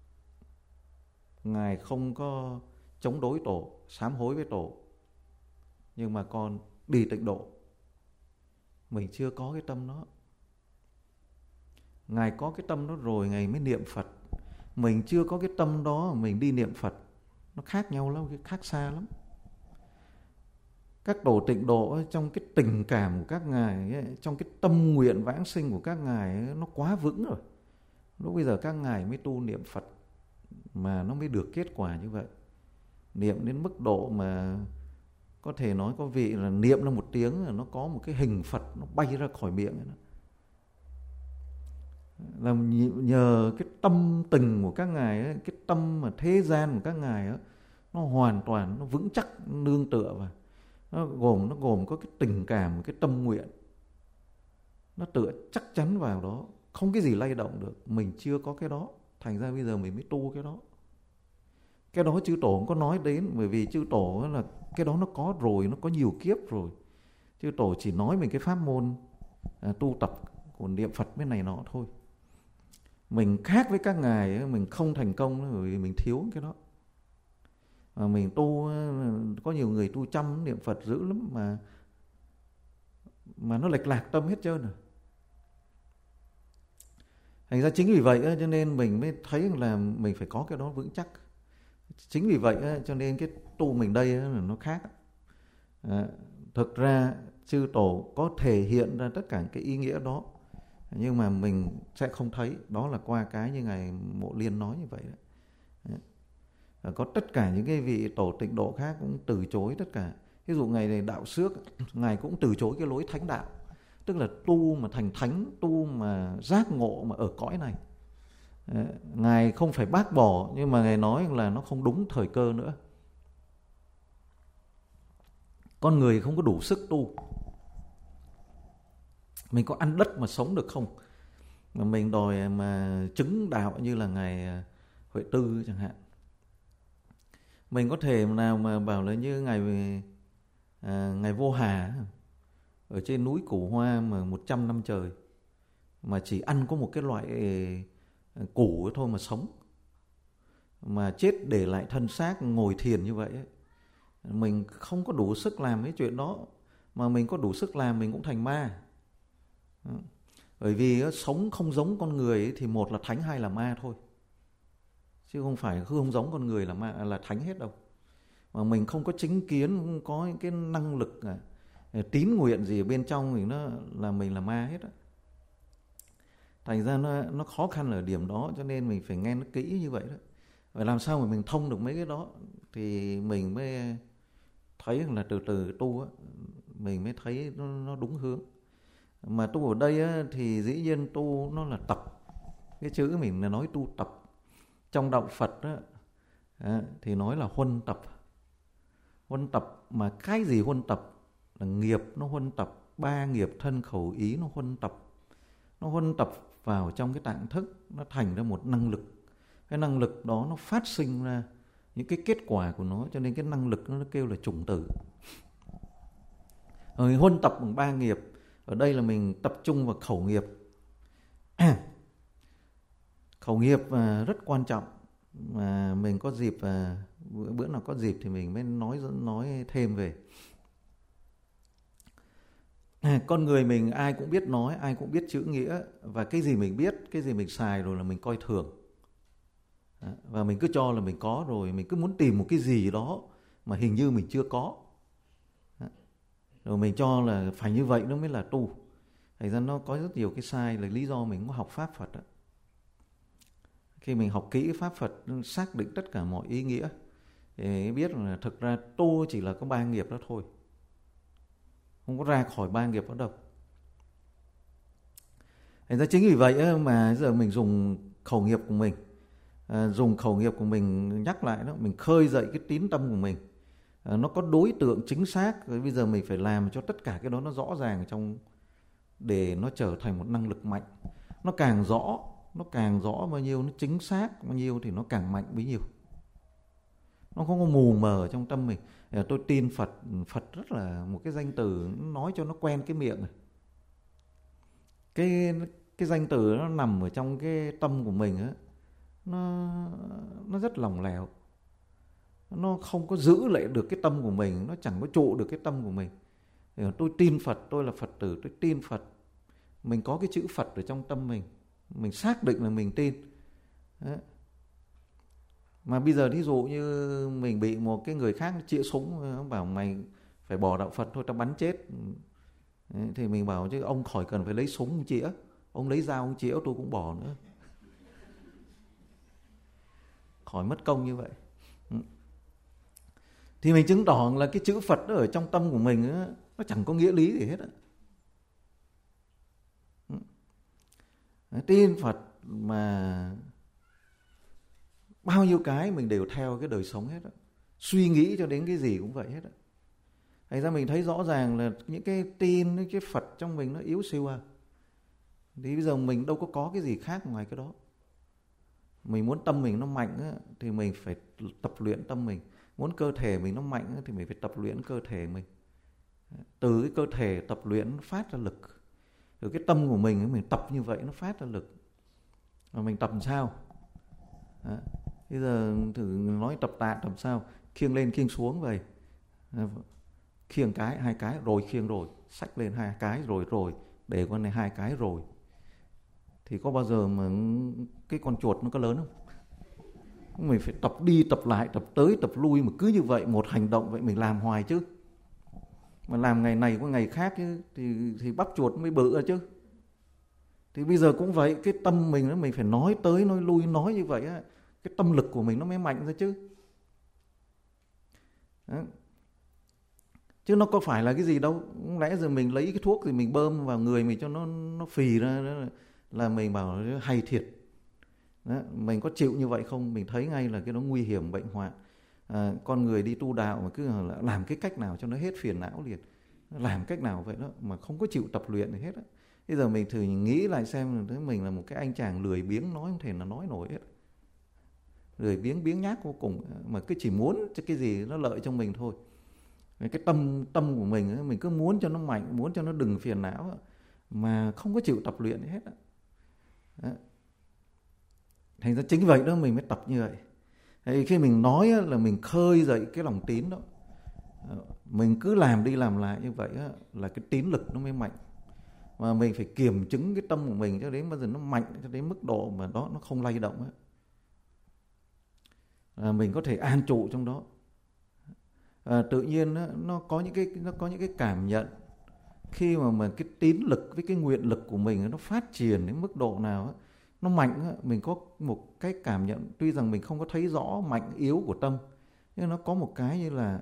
Speaker 1: Ngài không có chống đối tổ, sám hối với tổ, nhưng mà con đi tịnh độ. Mình chưa có cái tâm đó. Ngài có cái tâm đó rồi Ngài mới niệm Phật. Mình chưa có cái tâm đó mình đi niệm Phật. Nó khác nhau lắm, khác xa lắm. Các tổ tịnh độ trong cái tình cảm của các ngài ấy, trong cái tâm nguyện vãng sinh của các ngài ấy, nó quá vững rồi. Lúc bây giờ các ngài mới tu niệm Phật mà nó mới được kết quả như vậy. Niệm đến mức độ mà có thể nói có vị là niệm là một tiếng là nó có một cái hình Phật nó bay ra khỏi miệng ấy. Là nhờ cái tâm tình của các ngài ấy, cái tâm mà thế gian của các ngài ấy, nó hoàn toàn nó vững chắc nương tựa vào. Nó gồm có cái tình cảm, cái tâm nguyện. Nó tựa chắc chắn vào đó, không cái gì lay động được. Mình chưa có cái đó, thành ra bây giờ mình mới tu cái đó. Cái đó chư tổ không có nói đến, bởi vì chư tổ là cái đó nó có rồi, nó có nhiều kiếp rồi. Chư tổ chỉ nói về cái pháp môn tu tập của niệm Phật bên này nọ thôi. Mình khác với các ngài ấy, mình không thành công bởi vì mình thiếu cái đó. Mà mình tu, có nhiều người tu chăm niệm Phật dữ lắm mà nó lệch lạc tâm hết trơn rồi. Thành ra chính vì vậy cho nên mình mới thấy là mình phải có cái đó vững chắc. Chính vì vậy cho nên cái tu mình đây là nó khác. Thực ra chư tổ có thể hiện ra tất cả cái ý nghĩa đó, nhưng mà mình sẽ không thấy. Đó là qua cái như Ngài Mộ Liên nói như vậy đấy. Có tất cả những cái vị tổ tịnh độ khác cũng từ chối tất cả. Ví dụ Ngài này Đạo Xước, Ngài cũng từ chối cái lối thánh đạo, tức là tu mà thành thánh, tu mà giác ngộ mà ở cõi này. Ngài không phải bác bỏ, nhưng mà Ngài nói là nó không đúng thời cơ nữa. Con người không có đủ sức tu. Mình có ăn đất mà sống được không? Mà mình đòi mà chứng đạo như là Ngài Huệ Tư chẳng hạn. Mình có thể nào mà bảo là như Ngài Vô Hà ở trên núi Củ Hoa mà 100 năm trời mà chỉ ăn có một cái loại củ thôi mà sống, mà chết để lại thân xác ngồi thiền như vậy ấy. Mình không có đủ sức làm cái chuyện đó. Mà mình có đủ sức làm mình cũng thành ma. Bởi vì sống không giống con người ấy, thì một là thánh, hai là ma thôi, chứ không phải không giống con người là ma là thánh hết đâu. Mà mình không có chính kiến, không có cái năng lực tín nguyện gì ở bên trong mình là ma hết á. Thành ra nó khó khăn ở điểm đó, cho nên mình phải nghe nó kỹ như vậy đó. Và làm sao mà mình thông được mấy cái đó thì mình mới thấy là từ từ tu á, mình mới thấy nó đúng hướng. Mà tu ở đây á, thì dĩ nhiên tu nó là tập. Cái chữ mình là nói tu tập. Trong đạo Phật á, thì nói là huân tập. Huân tập mà cái gì huân tập? Là nghiệp nó huân tập, 3 nghiệp thân khẩu ý nó huân tập. Nó huân tập vào trong cái tạng thức, nó thành ra một năng lực. Cái năng lực đó nó phát sinh ra những cái kết quả của nó, cho nên cái năng lực nó kêu là chủng tử. Huân tập bằng 3 nghiệp. Ở đây là mình tập trung vào khẩu nghiệp. Khẩu nghiệp rất quan trọng. Mà mình có dịp, bữa nào có dịp thì mình mới nói thêm về. Con người mình ai cũng biết nói, ai cũng biết chữ nghĩa. Và cái gì mình biết, cái gì mình xài rồi là mình coi thường. Và mình cứ cho là mình có rồi, mình cứ muốn tìm một cái gì đó mà hình như mình chưa có. Rồi mình cho là phải như vậy nó mới là tu. Thành ra nó có rất nhiều cái sai, là lý do mình có học Pháp Phật đó. Khi mình học kỹ Pháp Phật, xác định tất cả mọi ý nghĩa, thì biết là thực ra tu chỉ là có 3 nghiệp đó thôi, không có ra khỏi 3 nghiệp đó đâu. Thành ra chính vì vậy mà giờ mình dùng khẩu nghiệp của mình, nhắc lại đó, mình khơi dậy cái tín tâm của mình. Nó có đối tượng chính xác. Rồi bây giờ mình phải làm cho tất cả cái đó nó rõ ràng trong, để nó trở thành một năng lực mạnh. Nó càng rõ bao nhiêu, nó chính xác bao nhiêu thì nó càng mạnh bấy nhiêu. Nó không có mù mờ trong tâm mình. Tôi tin Phật rất là một cái danh từ, nói cho nó quen cái miệng này. Cái danh từ nó nằm ở trong cái tâm của mình á, nó rất lỏng lẻo. Nó không có giữ lại được cái tâm của mình, nó chẳng có trụ được cái tâm của mình. Tôi tin Phật, tôi là Phật tử, tôi tin Phật. Mình có cái chữ Phật ở trong tâm mình xác định là mình tin. Đấy. Mà bây giờ thí dụ như mình bị một cái người khác chĩa súng, bảo mày phải bỏ đạo Phật thôi, tao bắn chết. Đấy, thì mình bảo chứ ông khỏi cần phải lấy súng chĩa, ông lấy dao ông chĩa tôi cũng bỏ nữa, khỏi mất công như vậy. Thì mình chứng tỏ là cái chữ Phật ở trong tâm của mình đó, nó chẳng có nghĩa lý gì hết á. Tin Phật mà bao nhiêu cái mình đều theo cái đời sống hết á. Suy nghĩ cho đến cái gì cũng vậy hết á. Thành ra mình thấy rõ ràng là những cái tin, những cái Phật trong mình nó yếu siêu à. Thì bây giờ mình đâu có cái gì khác ngoài cái đó. Mình muốn tâm mình nó mạnh á, thì mình phải tập luyện tâm mình. Muốn cơ thể mình nó mạnh á, thì mình phải tập luyện cơ thể mình. Từ cái cơ thể tập luyện nó phát ra lực. Từ cái tâm của mình tập như vậy nó phát ra lực. Và mình tập làm sao? Đó. Bây giờ thử nói tập tạ tập sao? Khiêng lên khiêng xuống vậy. Khiêng cái, 2 cái rồi khiêng rồi, xách lên 2 cái rồi để con này 2 cái rồi. Thì có bao giờ mà cái con chuột nó có lớn không? Mình phải tập đi tập lại, tập tới tập lui, mà cứ như vậy một hành động vậy mình làm hoài chứ. Mà làm ngày này qua ngày khác chứ, thì bắp chuột mới bự ra chứ. Thì bây giờ cũng vậy, cái tâm mình đó, mình phải nói tới nói lui, nói như vậy á, cái tâm lực của mình nó mới mạnh ra chứ. Đó. Chứ nó có phải là cái gì đâu. Không lẽ giờ mình lấy cái thuốc thì mình bơm vào người mình cho nó phì ra là mình bảo hay thiệt. Đó. Mình có chịu như vậy không? Mình thấy ngay là cái nó nguy hiểm bệnh hoạn. Con người đi tu đạo mà cứ làm cái cách nào cho nó hết phiền não liền, làm cách nào vậy đó mà không có chịu tập luyện gì hết á. Bây giờ mình thử nghĩ lại xem, thấy mình là một cái anh chàng lười biếng, nói không thể là nói nổi hết, lười biếng nhác vô cùng, mà cứ chỉ muốn cho cái gì nó lợi cho mình thôi. Cái tâm của mình cứ muốn cho nó mạnh, muốn cho nó đừng phiền não, mà không có chịu tập luyện hết đó. Thành ra chính vậy đó mình mới tập như vậy. Thì khi mình nói là mình khơi dậy cái lòng tín đó, mình cứ làm đi làm lại như vậy là cái tín lực nó mới mạnh. Mà mình phải kiểm chứng cái tâm của mình cho đến bao giờ nó mạnh cho đến mức độ mà đó nó không lay động mình có thể an trụ trong đó. Tự nhiên nó có những cái cảm nhận khi mà cái tín lực với cái nguyện lực của mình nó phát triển đến mức độ nào nó mạnh, mình có một cái cảm nhận, tuy rằng mình không có thấy rõ mạnh yếu của tâm, nhưng nó có một cái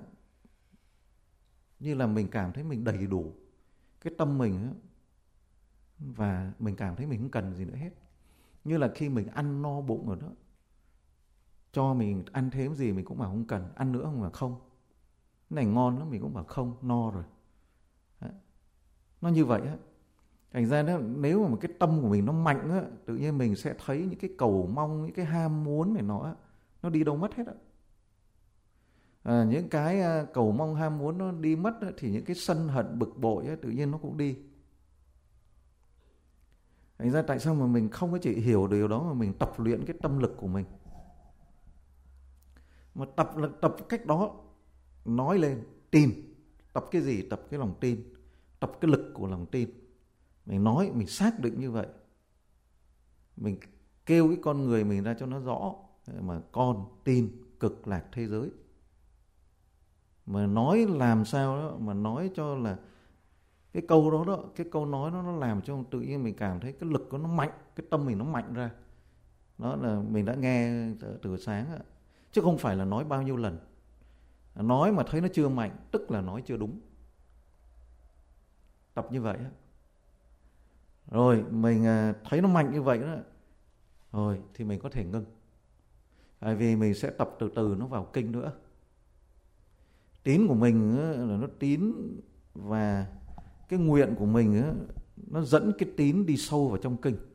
Speaker 1: như là mình cảm thấy mình đầy đủ cái tâm mình và mình cảm thấy mình không cần gì nữa hết. Như là khi mình ăn no bụng rồi đó, cho mình ăn thêm gì mình cũng bảo không cần, ăn nữa không mà không, cái này ngon lắm mình cũng bảo không, no rồi. Nó như vậy á. Thành ra đó, nếu mà cái tâm của mình nó mạnh á, tự nhiên mình sẽ thấy những cái cầu mong, những cái ham muốn này nó đi đâu mất hết á. Những cái cầu mong ham muốn nó đi mất á, thì những cái sân hận bực bội á, tự nhiên nó cũng đi. Thành ra tại sao mà mình không có chỉ hiểu điều đó mà mình tập luyện cái tâm lực của mình. Mà tập cách đó, nói lên, tin. Tập cái gì? Tập cái lòng tin. Tập cái lực của lòng tin. Mình nói, mình xác định như vậy. Mình kêu cái con người mình ra cho nó rõ. Mà con tin cực lạc thế giới. Mà nói làm sao đó, mà nói cho là cái câu đó, cái câu nói nó làm cho tự nhiên mình cảm thấy cái lực của nó mạnh, cái tâm mình nó mạnh ra. Đó là mình đã nghe từ sáng á. Chứ không phải là nói bao nhiêu lần. Nói mà thấy nó chưa mạnh, tức là nói chưa đúng. Tập như vậy á. Rồi mình thấy nó mạnh như vậy đó, rồi thì mình có thể ngưng. Tại vì mình sẽ tập từ từ nó vào kinh nữa. Tín của mình là nó tín, và cái nguyện của mình nó dẫn cái tín đi sâu vào trong kinh.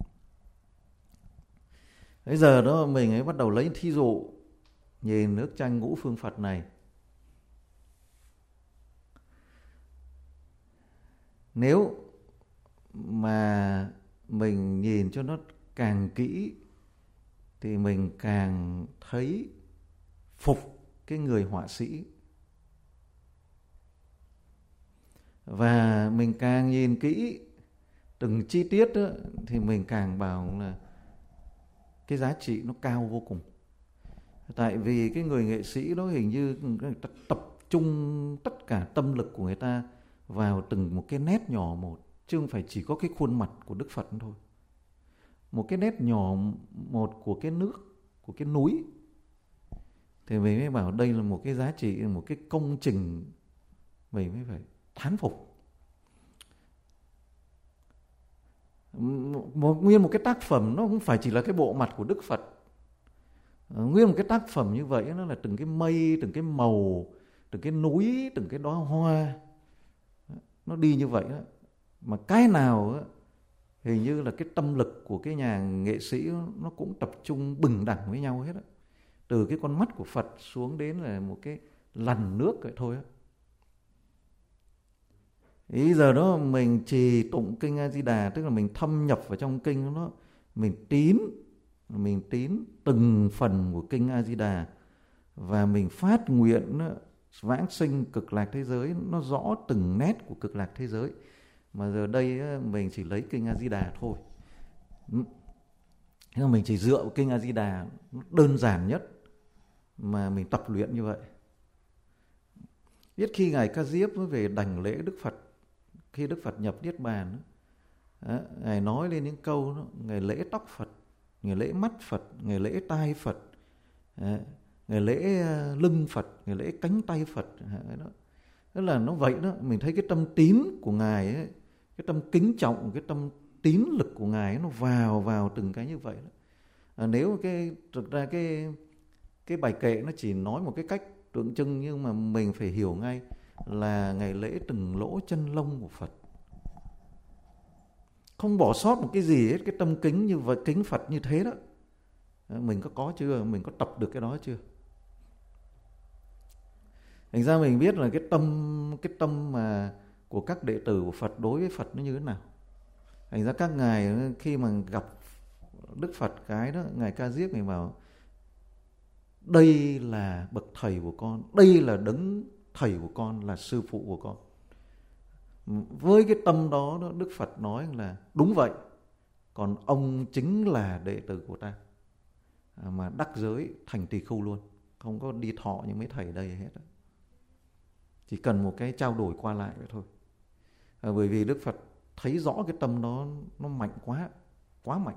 Speaker 1: Bây giờ đó mình ấy bắt đầu lấy thí dụ, nhìn nước tranh ngũ phương Phật này. Nếu mà mình nhìn cho nó càng kỹ thì mình càng thấy phục cái người họa sĩ. Và mình càng nhìn kỹ từng chi tiết đó, thì mình càng bảo là cái giá trị nó cao vô cùng. Tại vì cái người nghệ sĩ đó hình như người ta tập trung tất cả tâm lực của người ta vào từng một cái nét nhỏ một, chứ không phải chỉ có cái khuôn mặt của Đức Phật thôi. Một cái nét nhỏ một của cái nước, của cái núi, thì mình mới bảo đây là một cái giá trị, một cái công trình mình mới phải thán phục. Nguyên một cái tác phẩm nó không phải chỉ là cái bộ mặt của Đức Phật. Nguyên một cái tác phẩm như vậy nó là từng cái mây, từng cái màu, từng cái núi, từng cái đóa hoa, nó đi như vậy đó. Mà cái nào đó, hình như là cái tâm lực của cái nhà nghệ sĩ nó cũng tập trung bình đẳng với nhau hết đó. Từ cái con mắt của Phật xuống đến là một cái làn nước vậy thôi á. Ý giờ đó mình trì tụng kinh A Di Đà, tức là mình thâm nhập vào trong kinh nó, mình tín từng phần của kinh A Di Đà, và mình phát nguyện vãng sinh cực lạc thế giới, nó rõ từng nét của cực lạc thế giới. Mà giờ đây mình chỉ lấy kinh A Di Đà thôi. Thế mà mình chỉ dựa vào kinh A Di Đà đơn giản nhất mà mình tập luyện như vậy. Biết khi Ngài Ca Diếp về đảnh lễ Đức Phật, khi Đức Phật nhập Niết Bàn, Ngài nói lên những câu đó, Ngài lễ tóc Phật, Ngài lễ mắt Phật, Ngài lễ tai Phật, Ngài lễ lưng Phật, Ngài lễ cánh tay Phật. Đó là nó vậy đó. Mình thấy cái tâm tín của Ngài ấy, cái tâm kính trọng, cái tâm tín lực của Ngài ấy, nó vào từng cái như vậy đó. Nếu thực ra cái bài kệ nó chỉ nói một cái cách tượng trưng, nhưng mà mình phải hiểu ngay là Ngài lễ từng lỗ chân lông của Phật, không bỏ sót một cái gì hết. Cái tâm kính như vậy, kính Phật như thế đó, mình có chưa? Mình có tập được cái đó chưa? Thành ra mình biết là cái tâm mà của các đệ tử của Phật đối với Phật nó như thế nào. Thành ra các ngài khi mà gặp Đức Phật cái đó, Ngài Ca Diếp Ngài bảo đây là bậc thầy của con, đây là đấng thầy của con, là sư phụ của con. Với cái tâm đó, Đức Phật nói là đúng vậy, còn ông chính là đệ tử của ta, mà đắc giới thành tỳ khưu luôn, không có đi thọ như mấy thầy ở đây hết. Chỉ cần một cái trao đổi qua lại vậy thôi. Bởi vì Đức Phật thấy rõ cái tâm đó nó mạnh quá mạnh.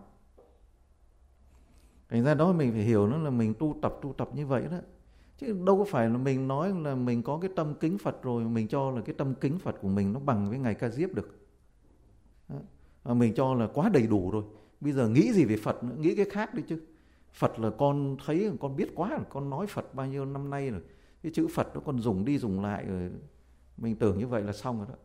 Speaker 1: Thành ra đó mình phải hiểu nó là mình tu tập như vậy đó. Chứ đâu có phải là mình nói là mình có cái tâm kính Phật rồi mình cho là cái tâm kính Phật của mình nó bằng với Ngài Ca Diếp được. Mình cho là quá đầy đủ rồi. Bây giờ nghĩ gì về Phật nữa, nghĩ cái khác đi chứ. Phật là con thấy, con biết quá rồi, con nói Phật bao nhiêu năm nay rồi. Cái chữ Phật đó con dùng đi dùng lại rồi. Mình tưởng như vậy là xong rồi đó.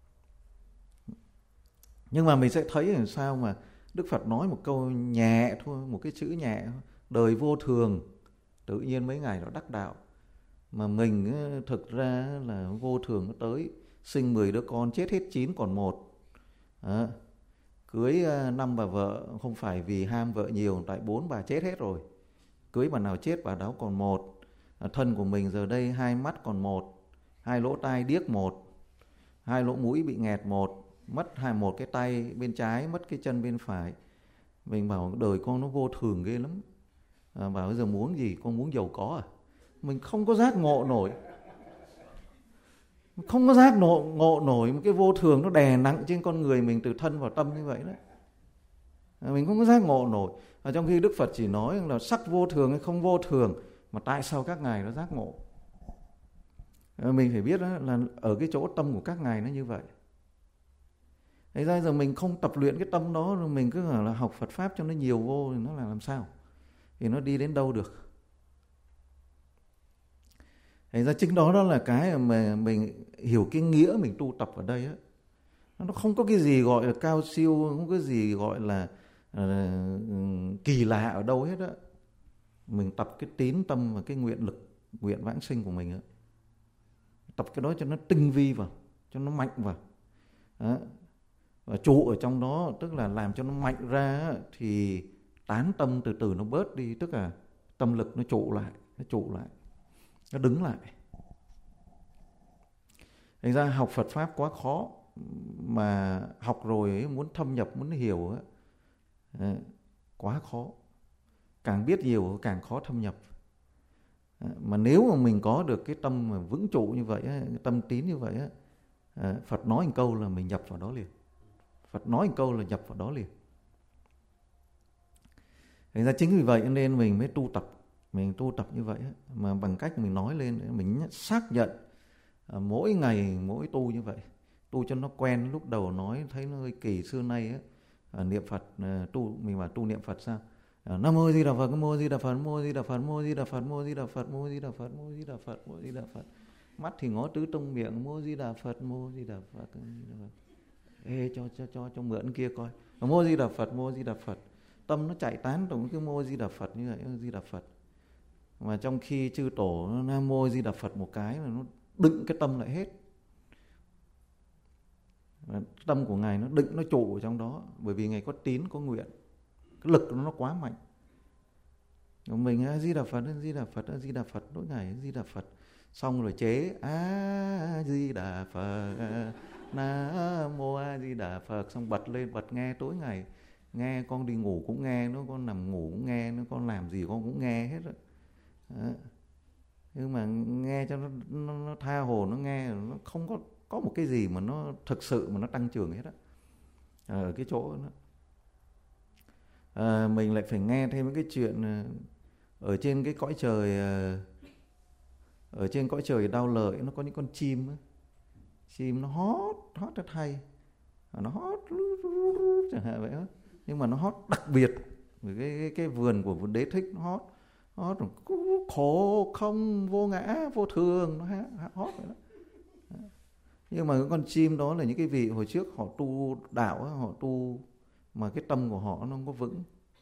Speaker 1: Nhưng mà mình sẽ thấy làm sao mà Đức Phật nói một câu nhẹ thôi, một cái chữ nhẹ, đời vô thường, tự nhiên mấy ngày nó đắc đạo. Mà mình thực ra là vô thường nó tới, sinh 10 đứa con, chết hết 9 còn 1. Cưới 5 bà vợ, không phải vì ham vợ nhiều, tại 4 bà chết hết rồi. Cưới bà nào chết bà đó còn 1. Thân của mình giờ đây 2 mắt còn 1, 2 lỗ tai điếc 1, 2 lỗ mũi bị nghẹt 1, mất một cái tay bên trái, mất cái chân bên phải. Mình bảo đời con nó vô thường ghê lắm. Bảo bây giờ muốn gì, con muốn giàu có à? Mình không có giác ngộ nổi. Không có giác ngộ nổi một cái vô thường nó đè nặng trên con người mình từ thân vào tâm như vậy đó. Mình không có giác ngộ nổi. Trong khi Đức Phật chỉ nói là sắc vô thường hay không vô thường, mà tại sao các ngài nó giác ngộ? Mình phải biết đó là ở cái chỗ tâm của các ngài nó như vậy. Thế ra giờ mình không tập luyện cái tâm đó, rồi mình cứ là học Phật Pháp cho nó nhiều vô thì nó là làm sao? Thì nó đi đến đâu được? Thế ra chính đó là cái mà mình hiểu cái nghĩa mình tu tập ở đây á. Nó không có cái gì gọi là cao siêu, không có cái gì gọi là kỳ lạ ở đâu hết á. Mình tập cái tín tâm và cái nguyện lực, nguyện vãng sinh của mình á. Tập cái đó cho nó tinh vi vào, cho nó mạnh vào. Đó. Và trụ ở trong đó, tức là làm cho nó mạnh ra thì tán tâm từ từ nó bớt đi, tức là tâm lực nó trụ lại, nó đứng lại. Thành ra học Phật Pháp quá khó, mà học rồi ấy, muốn thâm nhập, muốn hiểu ấy, quá khó. Càng biết nhiều càng khó thâm nhập. Mà nếu mà mình có được cái tâm mà vững trụ như vậy, cái tâm tín như vậy, Phật nói một câu là mình nhập vào đó liền. Phật nói một câu là nhập vào đó liền. Thành ra chính vì vậy nên mình mới tu tập. Mình tu tập như vậy mà bằng cách mình nói lên, mình xác nhận mỗi ngày mỗi tu như vậy, tu cho nó quen. Lúc đầu nói thấy nó hơi kỳ, xưa nay niệm Phật tu, mình bảo tu niệm Phật sao? Nam mô Di Đà Phật, Nam mô Di Đà Phật, Nam mô Di Đà Phật, Nam mô Di Đà Phật, Nam mô Di Đà Phật, Nam mô Di Đà Phật, Nam mô Di Đà Phật, Nam mô Di Đà Phật. mắt thì ngó tứ trong miệng, Mô Di Đà Phật, Mô Di Đà Phật. Ê, cho mượn kia coi, Mô Di Đà Phật, Mô Di Đà Phật. Tâm nó chạy tán tổng cái Mô Di Đà Phật như vậy, Mô Di Đà Phật. Mà trong khi chư tổ nó Nam Mô Di Đà Phật một cái là nó đựng cái tâm lại hết. Và tâm của Ngài nó đựng, nó trụ ở trong đó. Bởi vì Ngài có tín, có nguyện. Cái lực nó quá mạnh. Mình A Di Đà Phật, A Di Đà Phật, A Di Đà Phật, mỗi ngày A Di Đà Phật. Xong rồi chế A Di Đà Phật, Nam Mô A Di Đà Phật. Xong bật lên, bật nghe tối ngày. Nghe, con đi ngủ cũng nghe, nó con nằm ngủ cũng nghe, nó con làm gì con cũng nghe hết rồi. Đó. Nhưng mà nghe cho nó tha hồ, nó nghe, nó không có một cái gì mà nó thực sự mà nó tăng trưởng hết á. Ở cái chỗ đó. Mình lại phải nghe thêm cái chuyện ở trên cái cõi trời, ở trên cõi trời Đao Lợi nó có những con chim á. Chim nó hót rất hay, nó hót chẳng hạn vậy đó. Nhưng mà nó hót đặc biệt, cái vườn của Đế Thích nó hót khổ không vô ngã vô thường, nó hót vậy đó. Nhưng mà cái con chim đó là những cái vị hồi trước họ tu đạo, họ tu mà cái tâm của họ nó không có vững.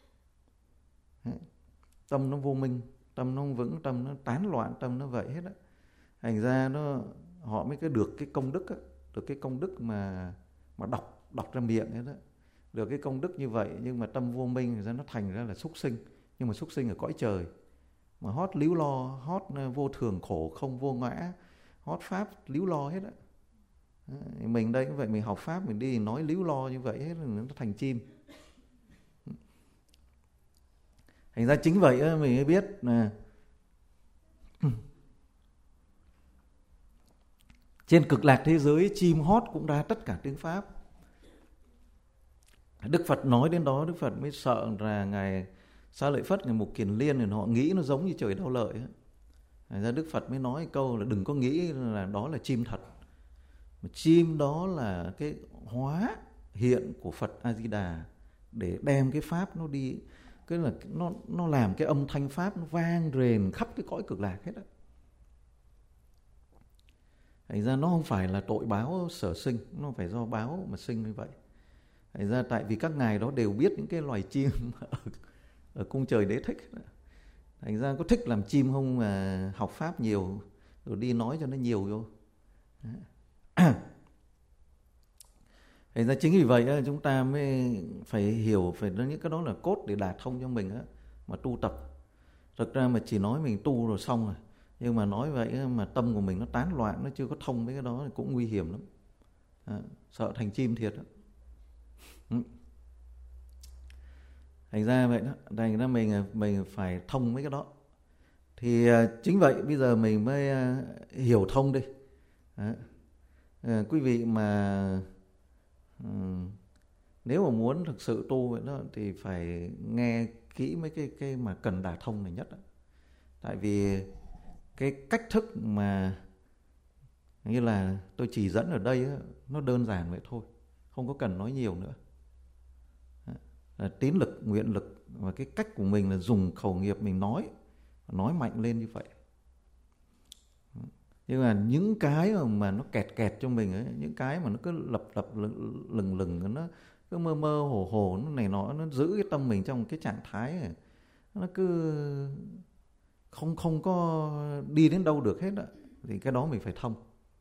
Speaker 1: Tâm nó vô minh, tâm nó không vững, tâm nó tán loạn, tâm nó vậy hết á. Thành ra họ mới được cái công đức á, được cái công đức mà đọc ra miệng hết á. Được cái công đức như vậy, nhưng mà tâm vô minh ra nó thành ra là súc sinh. Nhưng mà súc sinh ở cõi trời mà hót líu lo, hót vô thường khổ không vô ngã, hót pháp líu lo hết á. Mình đây cũng vậy, mình học pháp mình đi nói líu lo như vậy hết là nó thành chim. Thành ra chính vậy á, mình mới biết là trên cực lạc thế giới chim hót cũng ra tất cả tiếng pháp. Đức Phật nói đến đó, Đức Phật mới sợ là Ngài Xá Lợi Phất, Ngài Mục Kiền Liên thì họ nghĩ nó giống như trời Đao Lợi ấy. Thành ra Đức Phật mới nói câu là đừng có nghĩ là đó là chim thật. Mà chim đó là cái hóa hiện của Phật A Di Đà để đem cái pháp nó đi, cái là nó làm cái âm thanh pháp nó vang rền khắp cái cõi cực lạc hết á. Thành ra nó không phải là tội báo sở sinh, nó không phải do báo mà sinh như vậy. Thành ra tại vì các ngài đó đều biết những cái loài chim ở cung trời Đế Thích. Thành ra có thích làm chim không mà học pháp nhiều rồi đi nói cho nó nhiều vô. Thành ra chính vì vậy chúng ta mới phải hiểu, phải những cái đó là cốt để đả thông cho mình á, mà tu tập. Thực ra mà chỉ nói mình tu rồi xong rồi, nhưng mà nói vậy mà tâm của mình nó tán loạn, nó chưa có thông với cái đó thì cũng nguy hiểm lắm. Sợ thành chim thiệt đó. Thành ra vậy đó, thành ra mình phải thông với cái đó. Thì chính vậy bây giờ mình mới hiểu thông đi. Quý vị mà nếu mà muốn thực sự tu vậy đó thì phải nghe kỹ mấy cái mà cần đả thông này nhất đó. Tại vì cái cách thức mà như là tôi chỉ dẫn ở đây đó, nó đơn giản vậy thôi, không có cần nói nhiều nữa. Là tín lực, nguyện lực và cái cách của mình là dùng khẩu nghiệp mình nói mạnh lên như vậy. Nhưng mà những cái mà nó kẹt trong mình ấy, những cái mà nó cứ lập lừng nó cứ mơ hồ nó này nó giữ cái tâm mình trong cái trạng thái này, nó cứ không có đi đến đâu được hết á, thì cái đó mình phải thông.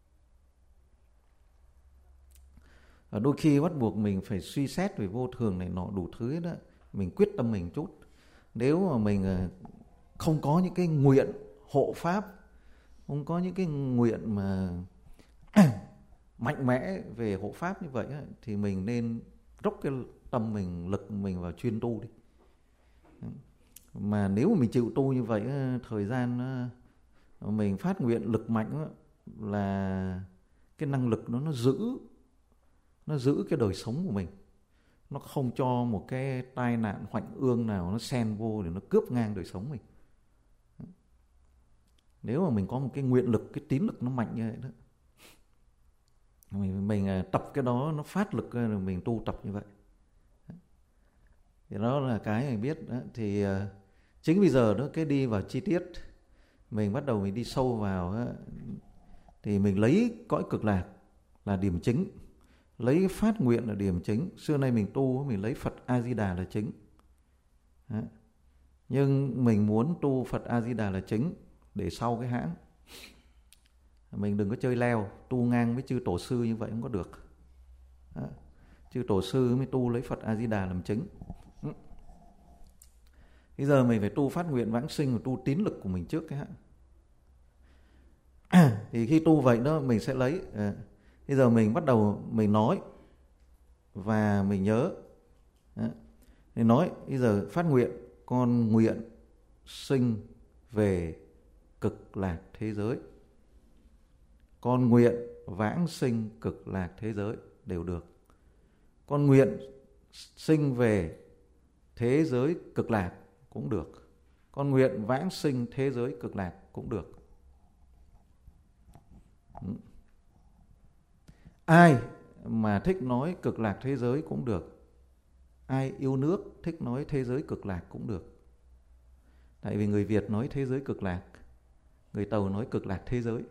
Speaker 1: Và đôi khi bắt buộc mình phải suy xét về vô thường này nọ đủ thứ đó, mình quyết tâm mình chút. Nếu mà mình không có những cái nguyện hộ pháp, không có những cái nguyện mà mạnh mẽ về hộ pháp như vậy thì mình nên dốc cái tâm mình, lực mình vào chuyên tu đi. Mà nếu mà mình chịu tu như vậy, thời gian mình phát nguyện lực mạnh là cái năng lực nó giữ cái đời sống của mình. Nó không cho một cái tai nạn hoạnh ương nào nó xen vô để nó cướp ngang đời sống mình. Nếu mà mình có một cái nguyện lực, cái tín lực nó mạnh như vậy đó, mình tập cái đó, nó phát lực rồi mình tu tập như vậy. Thì đó là cái mình biết đó. Thì chính bây giờ đó, cái đi vào chi tiết, mình bắt đầu mình đi sâu vào đó, thì mình lấy cõi cực lạc là điểm chính, lấy phát nguyện là điểm chính. Xưa nay mình tu mình lấy Phật A Di Đà là chính. Đấy. Nhưng mình muốn tu Phật A Di Đà là chính để sau cái hãng. Mình đừng có chơi leo, tu ngang với chư tổ sư như vậy không có được. Đấy. Chư tổ sư mới tu lấy Phật A Di Đà làm chính. Bây giờ mình phải tu phát nguyện vãng sinh và tu tín lực của mình trước cái hãng. Thì khi tu vậy đó mình sẽ lấy. Bây giờ mình bắt đầu mình nói và mình nhớ. Mình nói bây giờ phát nguyện, con nguyện sinh về cực lạc thế giới. Con nguyện vãng sinh cực lạc thế giới đều được. Con nguyện sinh về thế giới cực lạc cũng được. Con nguyện vãng sinh thế giới cực lạc cũng được. Ai mà thích nói cực lạc thế giới cũng được. Ai yêu nước thích nói thế giới cực lạc cũng được. Tại vì người Việt nói thế giới cực lạc, người Tàu nói cực lạc thế giới.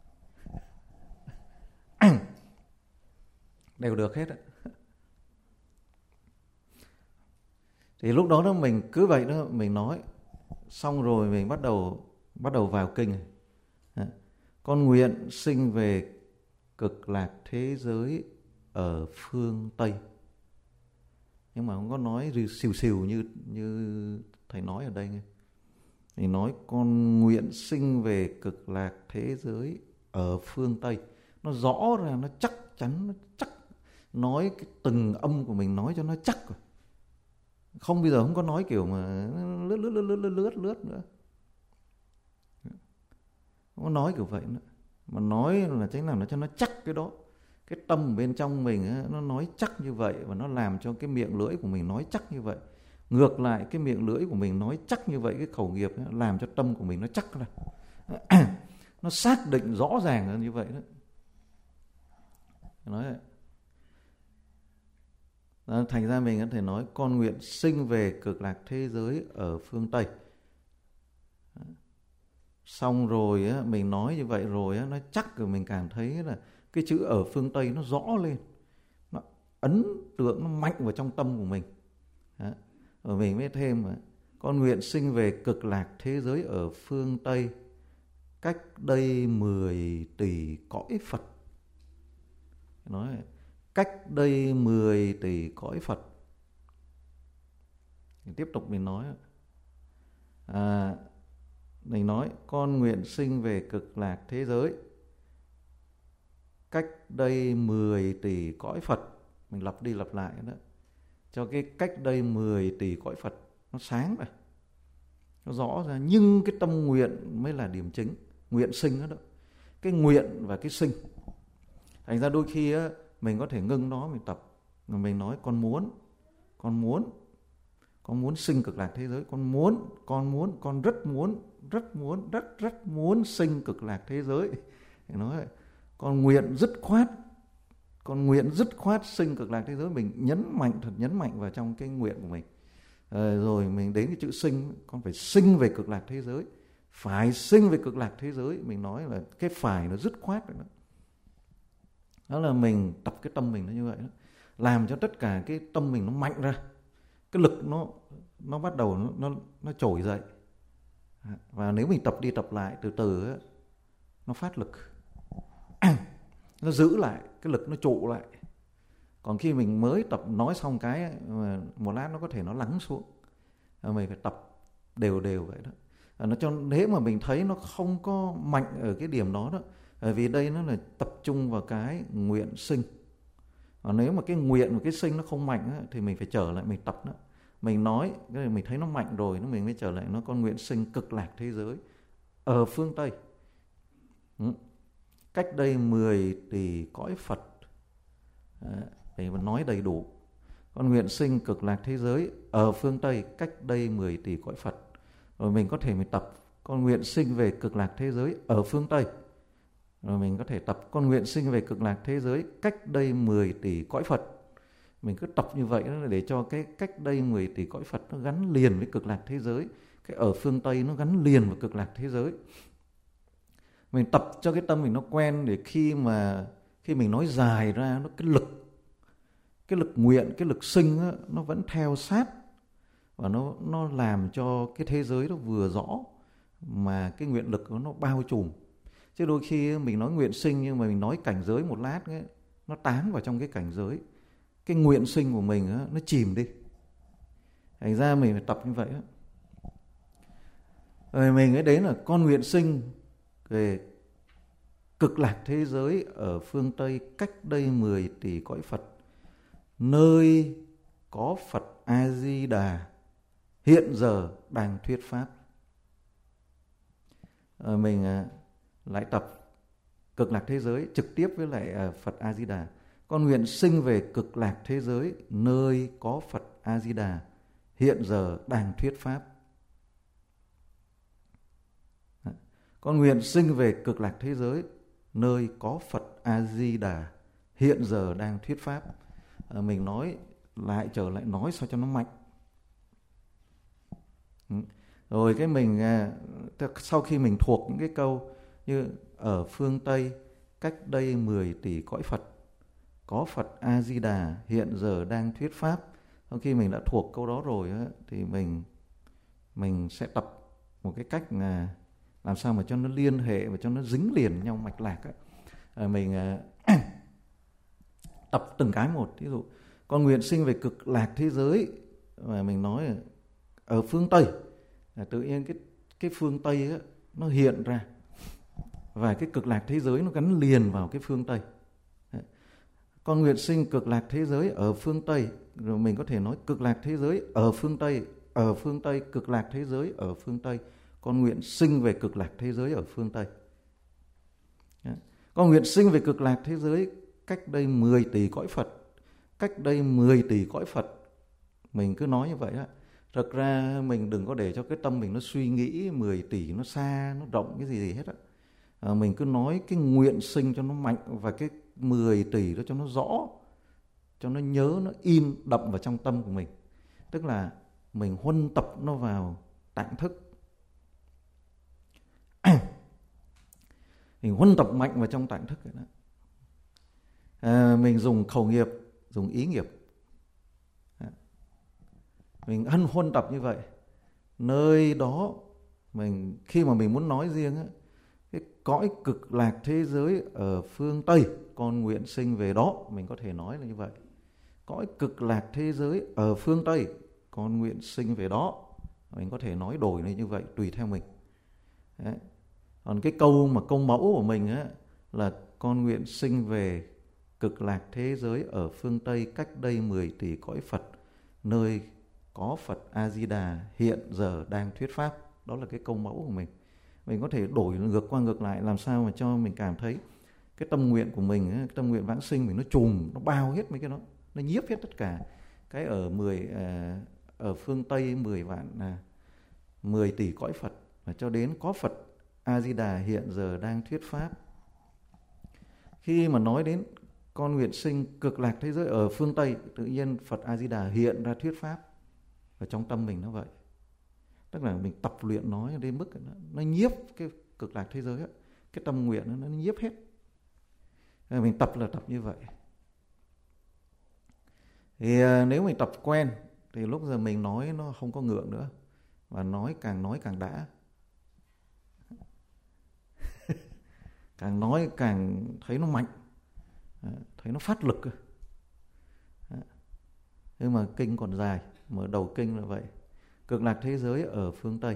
Speaker 1: Đều được hết á. Thì lúc đó mình cứ vậy đó, mình nói xong rồi mình bắt đầu vào kinh. Con nguyện sinh về cực lạc thế giới ở phương Tây. Nhưng mà không có nói xìu xìu như thầy nói ở đây nghe. Thì nói con nguyện sinh về cực lạc thế giới ở phương Tây. Nó rõ ra, nó chắc chắn, nó chắc. Nói cái từng âm của mình nói cho nó chắc rồi. Không, bây giờ không có nói kiểu mà lướt nữa. Không có nói kiểu vậy nữa. Mà nói là thế nào nó cho nó chắc cái đó. Cái tâm bên trong mình ấy, nó nói chắc như vậy và nó làm cho cái miệng lưỡi của mình nói chắc như vậy. Ngược lại cái miệng lưỡi của mình nói chắc như vậy, cái khẩu nghiệp ấy, làm cho tâm của mình nó chắc ra. Nó xác định rõ ràng hơn như vậy đó. Nói vậy. Đó, thành ra mình có thể nói con nguyện sinh về cực lạc thế giới ở phương Tây. Xong rồi á, mình nói như vậy rồi á, nó chắc rồi mình cảm thấy là cái chữ ở phương Tây nó rõ lên, nó ấn tượng, nó mạnh vào trong tâm của mình. Rồi mình mới thêm là con nguyện sinh về cực lạc thế giới ở phương Tây cách đây 10 tỷ cõi Phật. Nói cách đây 10 tỷ cõi Phật. Tiếp tục mình nói mình nói con nguyện sinh về cực lạc thế giới cách đây 10 tỷ cõi Phật. Mình lặp đi lặp lại đó, cho cái cách đây 10 tỷ cõi Phật nó sáng rồi, nó rõ ra. Nhưng cái tâm nguyện mới là điểm chính. Nguyện sinh đó, cái nguyện và cái sinh. Thành ra đôi khi á, mình có thể ngưng nó, mình tập, mình nói con muốn sinh cực lạc thế giới, con rất muốn sinh cực lạc thế giới. Thì nói con nguyện dứt khoát sinh cực lạc thế giới. Mình nhấn mạnh vào trong cái nguyện của mình. Rồi mình đến cái chữ sinh, con phải sinh về cực lạc thế giới, phải sinh về cực lạc thế giới. Mình nói là cái phải nó dứt khoát rồi đó. Đó là mình tập cái tâm mình nó như vậy đó, làm cho tất cả cái tâm mình nó mạnh ra, cái lực nó bắt đầu nó trồi dậy. Và nếu mình tập đi tập lại từ từ ấy, nó phát lực, nó giữ lại cái lực, nó trụ lại. Còn khi mình mới tập nói xong cái ấy, một lát nó có thể nó lắng xuống. Mình phải tập đều vậy đó. Nó cho nếu mà mình thấy nó không có mạnh ở cái điểm đó đó, bởi vì đây nó là tập trung vào cái nguyện sinh. Và nếu mà cái nguyện và cái sinh nó không mạnh á, thì mình phải trở lại mình tập nữa. Mình nói, mình thấy nó mạnh rồi, mình mới trở lại nó con nguyện sinh cực lạc thế giới ở phương Tây. Cách đây 10 tỷ cõi Phật. Để mà nói đầy đủ. Con nguyện sinh cực lạc thế giới ở phương Tây cách đây 10 tỷ cõi Phật. Rồi mình có thể mình tập con nguyện sinh về cực lạc thế giới ở phương Tây. Rồi mình có thể tập con nguyện sinh về cực lạc thế giới cách đây 10 tỷ cõi Phật. Mình cứ tập như vậy để cho cái cách đây 10 tỷ cõi Phật nó gắn liền với cực lạc thế giới. Cái ở phương Tây nó gắn liền với cực lạc thế giới. Mình tập cho cái tâm mình nó quen, để khi mình nói dài ra, cái lực nguyện, cái lực sinh á, nó vẫn theo sát, và nó làm cho cái thế giới nó vừa rõ mà cái nguyện lực nó bao trùm. Chứ đôi khi mình nói nguyện sinh nhưng mà mình nói cảnh giới một lát ấy, nó tán vào trong cái cảnh giới, cái nguyện sinh của mình á, nó chìm đi. Thành ra mình phải tập như vậy á. Rồi mình ấy đến là con nguyện sinh về cực lạc thế giới ở phương Tây cách đây 10 tỷ cõi Phật, nơi có Phật A-di-đà hiện giờ đang thuyết pháp. Mình lại tập cực lạc thế giới trực tiếp với lại Phật A-di-đà. Con nguyện sinh về cực lạc thế giới nơi có Phật A-di-đà hiện giờ đang thuyết pháp. Con nguyện sinh về cực lạc thế giới nơi có Phật A-di-đà hiện giờ đang thuyết pháp. Mình nói lại, trở lại nói sao cho nó mạnh. Rồi cái mình sau khi mình thuộc những cái câu như ở phương Tây cách đây 10 tỷ cõi Phật, có Phật A-di-đà hiện giờ đang thuyết pháp. Sau khi mình đã thuộc câu đó rồi á, thì mình sẽ tập một cái cách là làm sao mà cho nó liên hệ và cho nó dính liền nhau mạch lạc á. Mình tập từng cái một. Ví dụ con nguyện sinh về cực lạc thế giới, mà mình nói ở phương Tây, tự nhiên cái phương Tây á, nó hiện ra, và cái cực lạc thế giới nó gắn liền vào cái phương Tây. Con nguyện sinh cực lạc thế giới ở phương Tây, rồi mình có thể nói cực lạc thế giới ở phương Tây, ở phương Tây, cực lạc thế giới ở phương Tây. Con nguyện sinh về cực lạc thế giới ở phương Tây. Con nguyện sinh về cực lạc thế giới cách đây 10 tỷ cõi Phật, cách đây 10 tỷ cõi Phật. Mình cứ nói như vậy á. Thật ra mình đừng có để cho cái tâm mình nó suy nghĩ 10 tỷ nó xa, nó rộng cái gì hết á. Mình cứ nói cái nguyện sinh cho nó mạnh, và cái 10 tỷ đó cho nó rõ, cho nó nhớ, nó in đậm vào trong tâm của mình. Tức là mình huân tập nó vào tạng thức. Mình huân tập mạnh vào trong tạng thức đó. Mình dùng khẩu nghiệp, dùng ý nghiệp. Mình huân tập như vậy. Nơi đó mình, khi mà mình muốn nói riêng á, cái cõi cực lạc thế giới ở phương Tây, con nguyện sinh về đó, mình có thể nói là như vậy. Cõi cực lạc thế giới ở phương Tây, con nguyện sinh về đó, mình có thể nói đổi này như vậy, tùy theo mình. Đấy. Còn cái câu mẫu của mình á, là con nguyện sinh về cực lạc thế giới ở phương Tây cách đây 10 tỷ cõi Phật, nơi có Phật A-di-đà hiện giờ đang thuyết pháp. Đó là cái câu mẫu của mình. Mình có thể đổi ngược qua ngược lại, làm sao mà cho mình cảm thấy cái tâm nguyện của mình, cái tâm nguyện vãng sinh mình nó trùm, nó bao hết mấy cái đó, nó nhiếp hết tất cả cái ở phương Tây 10 tỷ cõi Phật, và cho đến có Phật A-di-đà hiện giờ đang thuyết pháp. Khi mà nói đến con nguyện sinh cực lạc thế giới ở phương Tây, tự nhiên Phật A-di-đà hiện ra thuyết pháp ở trong tâm mình, nó vậy. Tức là mình tập luyện nói đến mức nó nhiếp cái cực lạc thế giới ấy, cái tâm nguyện nó nhiếp hết. Mình tập là tập như vậy. Thì nếu mình tập quen thì lúc giờ mình nói nó không có ngượng nữa, và nói càng đã. Càng nói càng thấy nó mạnh, thấy nó phát lực. Nhưng mà kinh còn dài, mở đầu kinh là vậy. Cực lạc thế giới ở phương Tây.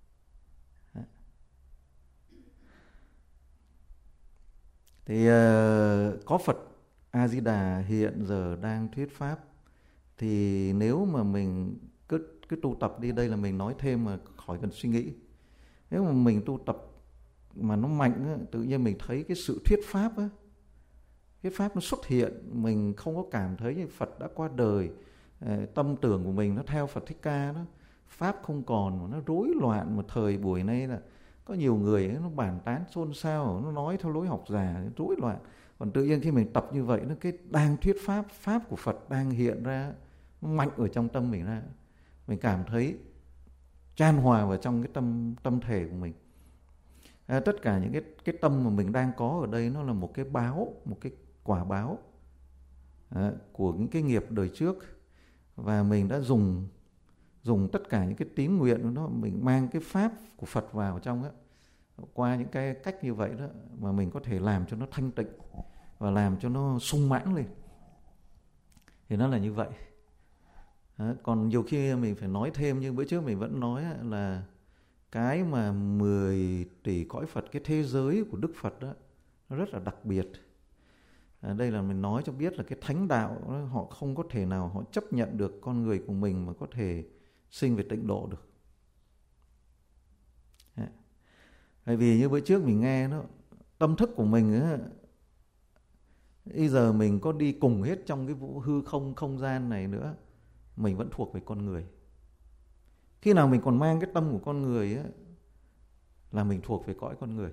Speaker 1: Thì có Phật A-di-đà hiện giờ đang thuyết pháp. Thì nếu mà mình cứ tu tập đi, đây là mình nói thêm mà khỏi cần suy nghĩ. Nếu mà mình tu tập mà nó mạnh á, tự nhiên mình thấy cái sự thuyết pháp á, cái pháp nó xuất hiện, mình không có cảm thấy như Phật đã qua đời, tâm tưởng của mình nó theo Phật Thích Ca đó, pháp không còn mà nó rối loạn. Mà thời buổi nay là có nhiều người ấy, nó bàn tán xôn xao, nó nói theo lối học già, rối loạn. Còn tự nhiên khi mình tập như vậy, nó cái đang thuyết pháp của Phật đang hiện ra, nó mạnh ở trong tâm mình ra, mình cảm thấy chan hòa vào trong cái tâm thể của mình. Tất cả những cái tâm mà mình đang có ở đây nó là một cái báo, một cái quả báo của những cái nghiệp đời trước, và mình đã dùng tất cả những cái tín nguyện của nó, mình mang cái pháp của Phật vào trong á, qua những cái cách như vậy đó mà mình có thể làm cho nó thanh tịnh và làm cho nó sung mãn lên, thì nó là như vậy. Còn nhiều khi mình phải nói thêm, như bữa trước mình vẫn nói là cái mà 10 tỷ cõi Phật, cái thế giới của Đức Phật đó, nó rất là đặc biệt. Đây là mình nói cho biết là cái thánh đạo đó, họ không có thể nào họ chấp nhận được con người của mình mà có thể sinh về tịnh độ được. Bởi vì như bữa trước mình nghe nó, tâm thức của mình ấy, bây giờ mình có đi cùng hết trong cái vũ hư không gian này nữa, mình vẫn thuộc về con người. Khi nào mình còn mang cái tâm của con người ấy, là mình thuộc về cõi con người.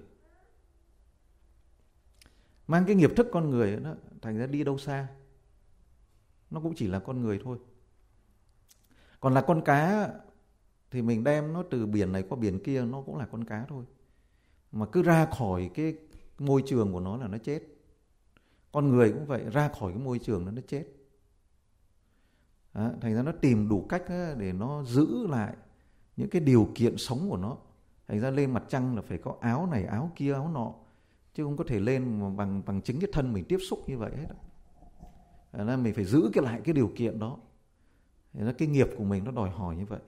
Speaker 1: Mang cái nghiệp thức con người ấy, đó, thành ra đi đâu xa nó cũng chỉ là con người thôi. Còn là con cá thì mình đem nó từ biển này qua biển kia, nó cũng là con cá thôi. Mà cứ ra khỏi cái môi trường của nó là nó chết. Con người cũng vậy, ra khỏi cái môi trường đó nó chết. Thành ra nó tìm đủ cách để nó giữ lại những cái điều kiện sống của nó. Thành ra lên mặt trăng là phải có áo này, áo kia, áo nọ, chứ không có thể lên mà bằng chính cái thân mình tiếp xúc như vậy hết. Nên mình phải giữ lại cái điều kiện đó. Thế là cái nghiệp của mình nó đòi hỏi như vậy.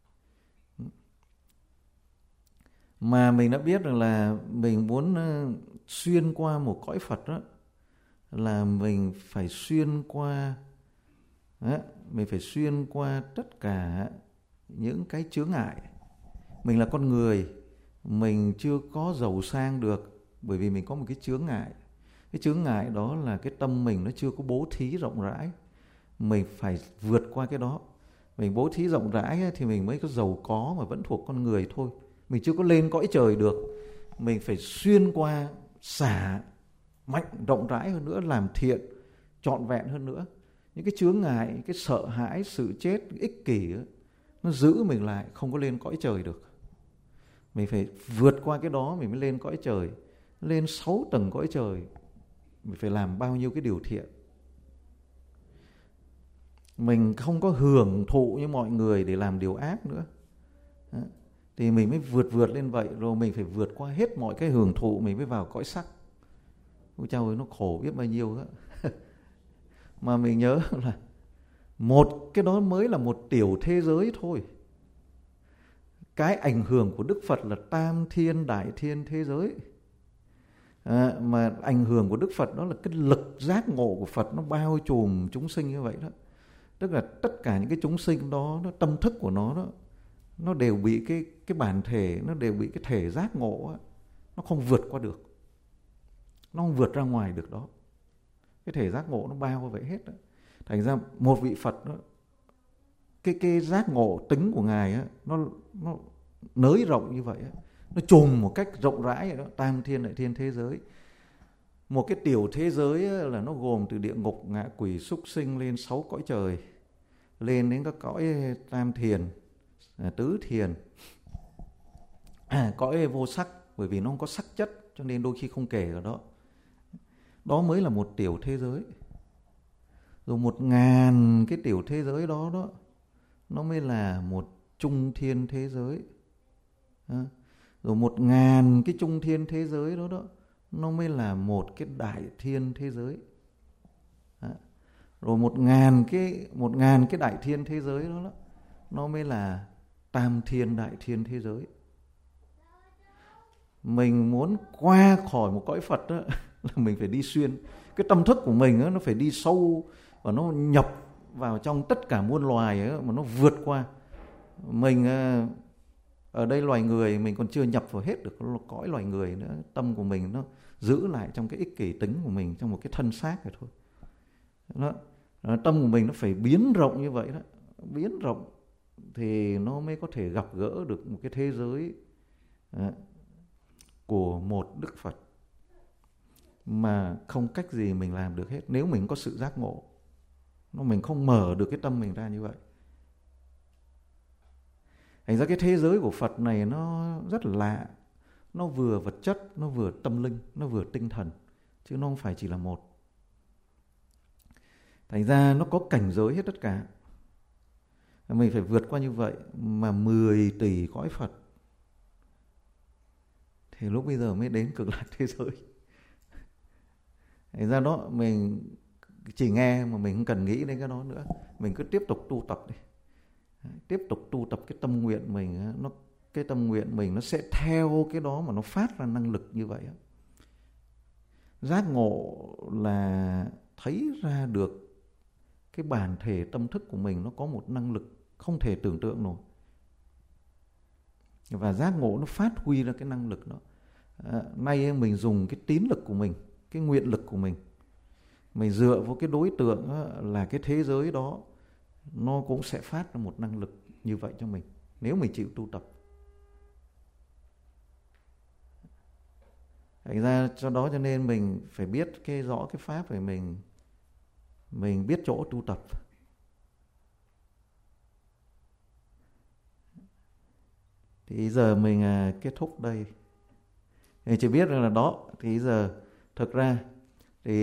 Speaker 1: Mà mình đã biết rằng là mình muốn xuyên qua một cõi Phật đó, là mình phải xuyên qua mình phải xuyên qua tất cả những cái chướng ngại. Mình là con người, mình chưa có giàu sang được, bởi vì mình có một cái chướng ngại. Cái chướng ngại đó là cái tâm mình nó chưa có bố thí rộng rãi. Mình phải vượt qua cái đó. Mình bố thí rộng rãi thì mình mới có giàu có, mà vẫn thuộc con người thôi. Mình chưa có lên cõi trời được. Mình phải xuyên qua, xả mạnh rộng rãi hơn nữa, làm thiện trọn vẹn hơn nữa. Những cái chướng ngại, cái sợ hãi, sự chết, cái ích kỷ đó, nó giữ mình lại, không có lên cõi trời được. Mình phải vượt qua cái đó mình mới lên cõi trời. Lên 6 tầng cõi trời, mình phải làm bao nhiêu cái điều thiện. Mình không có hưởng thụ như mọi người để làm điều ác nữa. Thì mình mới vượt lên vậy. Rồi mình phải vượt qua hết mọi cái hưởng thụ, mình mới vào cõi sắc. Ôi chao ơi, nó khổ biết bao nhiêu đó. Mà mình nhớ là một cái đó mới là một tiểu thế giới thôi. Cái ảnh hưởng của Đức Phật là tam thiên đại thiên thế giới. Mà ảnh hưởng của Đức Phật đó là cái lực giác ngộ của Phật, nó bao trùm chúng sinh như vậy đó. Tức là tất cả những cái chúng sinh đó, nó tâm thức của nó đó, nó đều bị cái bản thể, nó đều bị cái thể giác ngộ đó, nó không vượt qua được, nó không vượt ra ngoài được đó. Cái thể giác ngộ nó bao vậy hết đó. Thành ra một vị Phật đó, cái giác ngộ tính của Ngài á, nó nới rộng như vậy á, nó trùm một cách rộng rãi đó, tam thiên đại thiên thế giới. Một cái tiểu thế giới là nó gồm từ địa ngục, ngạ quỷ, súc sinh lên 6 cõi trời, lên đến các cõi tam thiền, tứ thiền, cõi vô sắc, bởi vì nó không có sắc chất cho nên đôi khi không kể ở đó. Đó mới là một tiểu thế giới. Rồi 1000 cái tiểu thế giới đó đó, nó mới là một trung thiên thế giới. Rồi 1000 cái trung thiên thế giới đó đó, nó mới là một cái đại thiên thế giới. Rồi 1000 cái đại thiên thế giới đó, đó nó mới là tam thiên đại thiên thế giới. Mình muốn qua khỏi một cõi Phật đó, là mình phải đi xuyên. Cái tâm thức của mình đó, nó phải đi sâu và nó nhập vào trong tất cả muôn loài đó, mà nó vượt qua. Mình ở đây loài người mình còn chưa nhập vào hết được cõi loài người nữa. Tâm của mình nó giữ lại trong cái ích kỷ tính của mình, trong một cái thân xác này thôi. Đó. Tâm của mình nó phải biến rộng như vậy đó. Biến rộng thì nó mới có thể gặp gỡ được một cái thế giới của một Đức Phật mà không cách gì mình làm được hết. Nếu mình có sự giác ngộ, mình không mở được cái tâm mình ra như vậy. Thành ra cái thế giới của Phật này nó rất là lạ. nó vừa vật chất, nó vừa tâm linh, nó vừa tinh thần, chứ nó không phải chỉ là một. Thành ra nó có cảnh giới hết tất cả. Mình phải vượt qua như vậy mà 10 tỷ cõi Phật thì lúc bây giờ mới đến cực lạc thế giới. Thành ra đó mình chỉ nghe mà mình không cần nghĩ đến cái đó nữa. Mình cứ tiếp tục tu tập đi. Tiếp tục tu tập cái tâm nguyện mình, cái tâm nguyện mình nó sẽ theo cái đó mà nó phát ra năng lực như vậy. Giác ngộ là thấy ra được cái bản thể tâm thức của mình nó có một năng lực không thể tưởng tượng nổi. Và giác ngộ nó phát huy ra cái năng lực đó. Nay mình dùng cái tín lực của mình, cái nguyện lực của mình dựa vào cái đối tượng là cái thế giới đó, nó cũng sẽ phát ra một năng lực như vậy cho mình nếu mình chịu tu tập. Thành ra cho đó cho nên mình phải biết cái rõ cái pháp để mình biết chỗ tu tập. Thì giờ mình kết thúc đây. Thì chỉ biết rằng là đó, thì giờ thực ra thì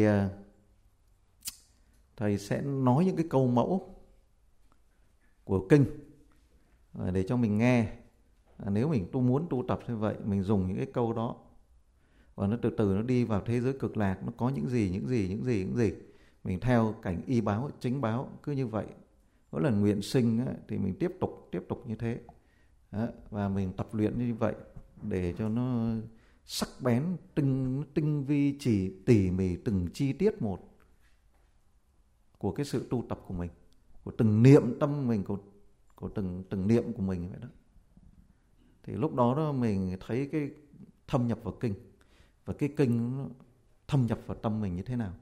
Speaker 1: thầy sẽ nói những cái câu mẫu của kinh để cho mình nghe. Nếu mình muốn tu tập như vậy, mình dùng những cái câu đó và nó từ từ nó đi vào thế giới cực lạc, nó có những gì. Mình theo cảnh y báo, chính báo, cứ như vậy. Mỗi lần nguyện sinh thì mình tiếp tục như thế. Và mình tập luyện như vậy để cho nó sắc bén, tinh vi, chỉ tỉ mỉ từng chi tiết một của cái sự tu tập của mình, của từng niệm tâm mình, của từng niệm của mình vậy đó. Thì lúc đó mình thấy cái thâm nhập vào kinh, và cái kinh nó thâm nhập vào tâm mình như thế nào.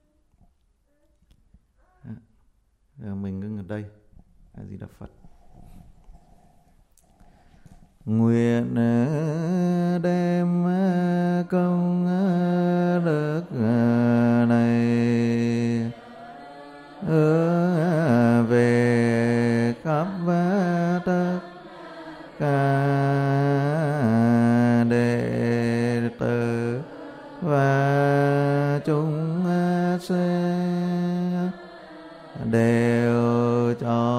Speaker 1: Mình ngưng ở đây. A Di Đà Phật. Nguyện đem công đức này về khắp tất cả đệ tử và chúng sinh đều cho